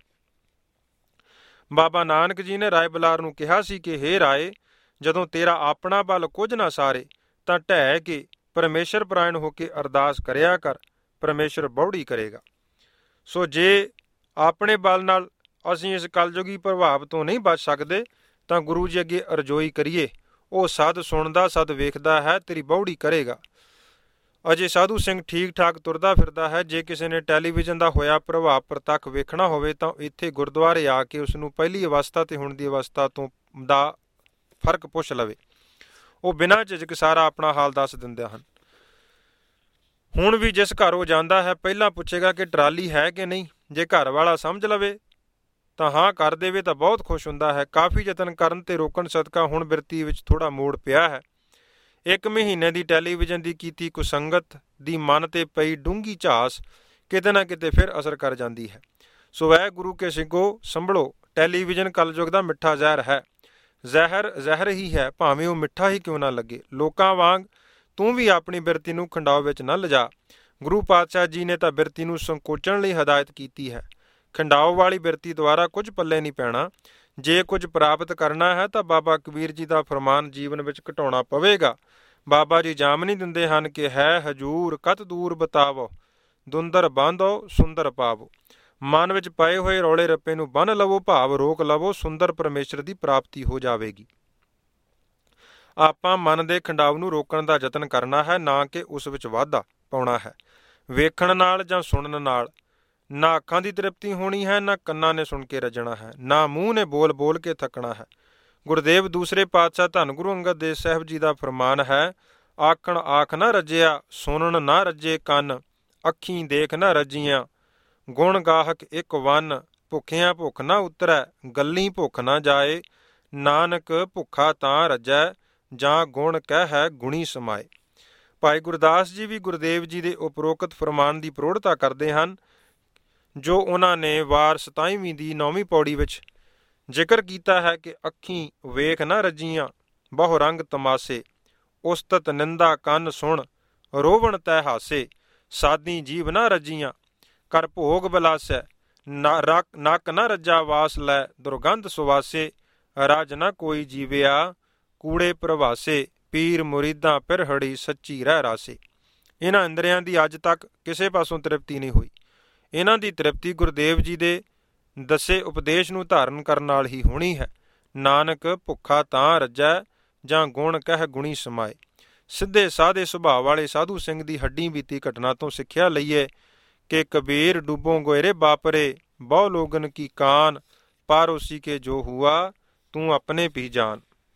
ਬਾਬਾ ਨਾਨਕ ਜੀ ਨੇ ਰਾਏ ਬਲਾਰ ਨੂੰ ਕਿਹਾ ਸੀ ਕਿ ਹੇ ਰਾਏ, ਜਦੋਂ ਤੇਰਾ ਆਪਣਾ ਬਲ ਕੁਝ ਨਾ ਸਾਰੇ ਤਾਂ ਢਹਿ ਕੇ ਪਰਮੇਸ਼ਰ ਪਰਾਇਣ ਹੋ ਕੇ ਅਰਦਾਸ ਕਰਿਆ ਕਰ, ਪਰਮੇਸ਼ਰ ਬਹੁੜੀ ਕਰੇਗਾ। ਸੋ ਜੇ ਆਪਣੇ ਬਲ ਨਾਲ ਅਸੀਂ ਇਸ ਕਲਯੁਗੀ ਪ੍ਰਭਾਵ ਤੋਂ ਨਹੀਂ ਬਚ ਸਕਦੇ ਤਾਂ ਗੁਰੂ ਜੀ ਅੱਗੇ ਅਰਜ਼ੋਈ ਕਰੀਏ, ਉਹ ਸਦ ਸੁਣਦਾ ਸਦ ਵੇਖਦਾ ਹੈ, ਤੇਰੀ ਬਹੁੜੀ ਕਰੇਗਾ। ਅਜੇ ਸਾਧੂ ਸਿੰਘ ਠੀਕ ਠਾਕ ਤੁਰਦਾ ਫਿਰਦਾ ਹੈ। ਜੇ ਕਿਸੇ ਨੇ ਟੈਲੀਵਿਜ਼ਨ ਦਾ ਹੋਇਆ ਪ੍ਰਭਾਵ ਪ੍ਰਤੱਖ ਵੇਖਣਾ ਹੋਵੇ ਤਾਂ ਇੱਥੇ ਗੁਰਦੁਆਰੇ ਆ ਕੇ ਉਸ ਨੂੰ ਪਹਿਲੀ ਅਵਸਥਾ ਤੇ ਹੁਣ ਦੀ ਅਵਸਥਾ ਤੋਂ ਦਾ ਫਰਕ ਪੁੱਛ ਲਵੇ। ਉਹ ਬਿਨਾਂ ਝਿਜਕ ਸਾਰਾ ਆਪਣਾ ਹਾਲ ਦੱਸ ਦਿੰਦੇ ਹਨ। ਹੁਣ ਵੀ ਜਿਸ ਘਰ ਉਹ ਜਾਂਦਾ ਹੈ ਪਹਿਲਾਂ ਪੁੱਛੇਗਾ ਕਿ ਟਰਾਲੀ ਹੈ ਕਿ ਨਹੀਂ। ਜੇ ਘਰ ਵਾਲਾ ਸਮਝ ਲਵੇ ਤਾਂ ਹਾਂ ਕਰ ਦੇਵੇ ਤਾਂ ਬਹੁਤ ਖੁਸ਼ ਹੁੰਦਾ ਹੈ। ਕਾਫੀ ਯਤਨ ਕਰਨ ਤੇ ਰੋਕਣ ਸਦਕਾ ਹੁਣ ਬਿਰਤੀ ਵਿੱਚ ਥੋੜ੍ਹਾ ਮੋੜ ਪਿਆ ਹੈ। ਇੱਕ ਮਹੀਨੇ ਦੀ ਟੈਲੀਵਿਜ਼ਨ ਦੀ ਕੀਤੀ ਕੁਸੰਗਤ ਦੀ ਮਨ ਤੇ ਪਈ ਡੂੰਘੀ ਝਾਸ ਕਿਤੇ ਨਾ ਕਿਤੇ ਫਿਰ ਅਸਰ ਕਰ ਜਾਂਦੀ ਹੈ। ਸੋ ਵੈ ਗੁਰੂ ਕੇ ਸਿੰਘੋ ਸੰਭਲੋ, ਟੈਲੀਵਿਜ਼ਨ ਕਲਯੁਗ ਦਾ ਮਿੱਠਾ ਜ਼ਹਿਰ ਹੈ। ਜ਼ਹਿਰ ਜ਼ਹਿਰ ਹੀ ਹੈ, ਭਾਵੇਂ ਉਹ ਮਿੱਠਾ ਹੀ ਕਿਉਂ ਨਾ ਲੱਗੇ। ਲੋਕਾਂ ਵਾਂਗ ਤੂੰ ਵੀ ਆਪਣੀ ਬਿਰਤੀ ਨੂੰ ਖੰਡਾਓ ਵਿੱਚ ਨਾ ਲਿਜਾ। ਗੁਰੂ ਪਾਤਸ਼ਾਹ ਜੀ ਨੇ ਤਾਂ ਬਿਰਤੀ ਨੂੰ ਸੰਕੋਚਣ ਲਈ ਹਦਾਇਤ ਕੀਤੀ ਹੈ। ਖੰਡਾਓ ਵਾਲੀ ਬਿਰਤੀ ਦੁਆਰਾ ਕੁਝ ਪੱਲੇ ਨਹੀਂ ਪੈਣਾ। ਜੇ ਕੁਝ ਪ੍ਰਾਪਤ ਕਰਨਾ ਹੈ ਤਾਂ ਬਾਬਾ ਕਬੀਰ ਜੀ ਦਾ ਫਰਮਾਨ ਜੀਵਨ ਵਿੱਚ ਘਟਾਉਣਾ ਪਵੇਗਾ। ਬਾਬਾ ਜੀ ਜਾਮਨੀ ਦਿੰਦੇ ਹਨ ਕਿ ਹੈ ਹਜੂਰ ਕਤ ਦੂਰ ਬਤਾਵੋ, ਦੁੰਦਰ ਬਾਂਧੋ ਸੁੰਦਰ ਪਾਵੋ। ਮਨ ਵਿੱਚ ਪਏ ਹੋਏ ਰੌਲੇ ਰੱਪੇ ਨੂੰ ਬੰਨ੍ਹ ਲਵੋ, ਭਾਵ ਰੋਕ ਲਵੋ, ਸੁੰਦਰ ਪਰਮੇਸ਼ਰ ਦੀ ਪ੍ਰਾਪਤੀ ਹੋ ਜਾਵੇਗੀ। ਆਪਾਂ ਮਨ ਦੇ ਖੰਡਾਵ ਨੂੰ ਰੋਕਣ ਦਾ ਯਤਨ ਕਰਨਾ ਹੈ, ਨਾ ਕਿ ਉਸ ਵਿੱਚ ਵਾਧਾ ਪਾਉਣਾ ਹੈ। ਵੇਖਣ ਨਾਲ ਜਾਂ ਸੁਣਨ ਨਾਲ ਨਾ ਅੱਖਾਂ ਦੀ ਤ੍ਰਿਪਤੀ ਹੋਣੀ ਹੈ, ਨਾ ਕੰਨਾਂ ਨੇ ਸੁਣ ਕੇ ਰੱਜਣਾ ਹੈ, ਨਾ ਮੂੰਹ ਨੇ ਬੋਲ ਬੋਲ ਕੇ ਥੱਕਣਾ ਹੈ। ਗੁਰਦੇਵ ਦੂਸਰੇ ਪਾਤਸ਼ਾਹ ਧੰਨ ਗੁਰੂ ਅੰਗਦ ਦੇਵ ਸਾਹਿਬ ਜੀ ਦਾ ਫਰਮਾਨ ਹੈ, ਆਖਣ ਆਖ ਨਾ ਰੱਜਿਆ, ਸੁਣਨ ਨਾ ਰੱਜੇ ਕੰਨ, ਅੱਖੀਂ ਦੇਖ ਨਾ ਰੱਜੀਆਂ, ਗੁਣ ਗਾਹਕ ਇੱਕ ਵੰਨ, ਭੁੱਖਿਆਂ ਭੁੱਖ ਨਾ ਉਤਰੈ, ਗੱਲੀਂ ਭੁੱਖ ਨਾ ਜਾਏ, ਨਾਨਕ ਭੁੱਖਾ ਤਾਂ ਰੱਜੈ, ਜਾਂ ਗੁਣ ਕਹਿ ਹੈ ਗੁਣੀ ਸਮਾਏ। ਭਾਈ ਗੁਰਦਾਸ ਜੀ ਵੀ ਗੁਰਦੇਵ ਜੀ ਦੇ ਉਪਰੋਕਤ ਫਰਮਾਨ ਦੀ ਪ੍ਰੋੜਤਾ ਕਰਦੇ ਹਨ, ਜੋ ਉਹਨਾਂ ਨੇ ਵਾਰ ਸਤਾਈਵੀਂ ਦੀ ਨੌਵੀਂ ਪੌੜੀ ਵਿੱਚ ਜ਼ਿਕਰ ਕੀਤਾ ਹੈ ਕਿ ਅੱਖੀਂ ਵੇਖ ਨਾ ਰੱਜੀਆਂ, ਬਹੁ ਰੰਗ ਤਮਾਸੇ, ਉਸਤਤ ਨਿੰਦਾ ਕੰਨ ਸੁਣ, ਰੋਵਣ ਤੈ ਹਾਸੇ, ਸਾਦੀ ਜੀਵ ਨਾ ਰੱਜੀਆਂ, ਕਰ ਭੋਗ ਬਲਾਸੈ, ਨੱਕ ਨਾ ਰੱਜਾ ਵਾਸ ਲੈ, ਦੁਰਗੰਧ ਸੁਵਾਸੇ, ਰਜ ਨਾ ਕੋਈ ਜੀਵਿਆ, ਕੂੜੇ ਪ੍ਰਵਾਸੇ, ਪੀਰ ਮੁਰੀਦਾਂ ਪਿਰਹੜੀ ਸੱਚੀ ਰਹਿ ਰਾਸੇ। ਇਹਨਾਂ ਇੰਦਰੀਆਂ ਦੀ ਅੱਜ ਤੱਕ ਕਿਸੇ ਪਾਸੋਂ ਤ੍ਰਿਪਤੀ ਨਹੀਂ ਹੋਈ। ਇਹਨਾਂ ਦੀ ਤ੍ਰਿਪਤੀ ਗੁਰਦੇਵ ਜੀ ਦੇ ਦੱਸੇ ਉਪਦੇਸ਼ ਨੂੰ ਧਾਰਨ ਕਰਨ ਨਾਲ ਹੀ ਹੋਣੀ ਹੈ। ਨਾਨਕ ਭੁੱਖਾ ਤਾਂ ਰੱਜੈ, ਜਾਂ ਗੁਣ ਕਹਿ ਗੁਣੀ ਸਮਾਏ। ਸਿੱਧੇ ਸਾਦੇ ਸੁਭਾਅ ਵਾਲੇ ਸਾਧੂ ਸਿੰਘ ਦੀ ਹੱਡੀ ਬੀਤੀ ਘਟਨਾ ਤੋਂ ਸਿੱਖਿਆ ਲਈਏ ਕਿ ਕਬੀਰ ਡੁੱਬੋਂ ਗੋਇਰੇ ਬਾਪਰੇ, ਬਹੁ ਲੋਗਨ ਕੀ ਕਾਨ, ਪਰ ਉਸੀ ਕੇ ਜੋ ਹੁਆ ਤੂੰ ਆਪਣੇ ਪੀ ਜਾਨ।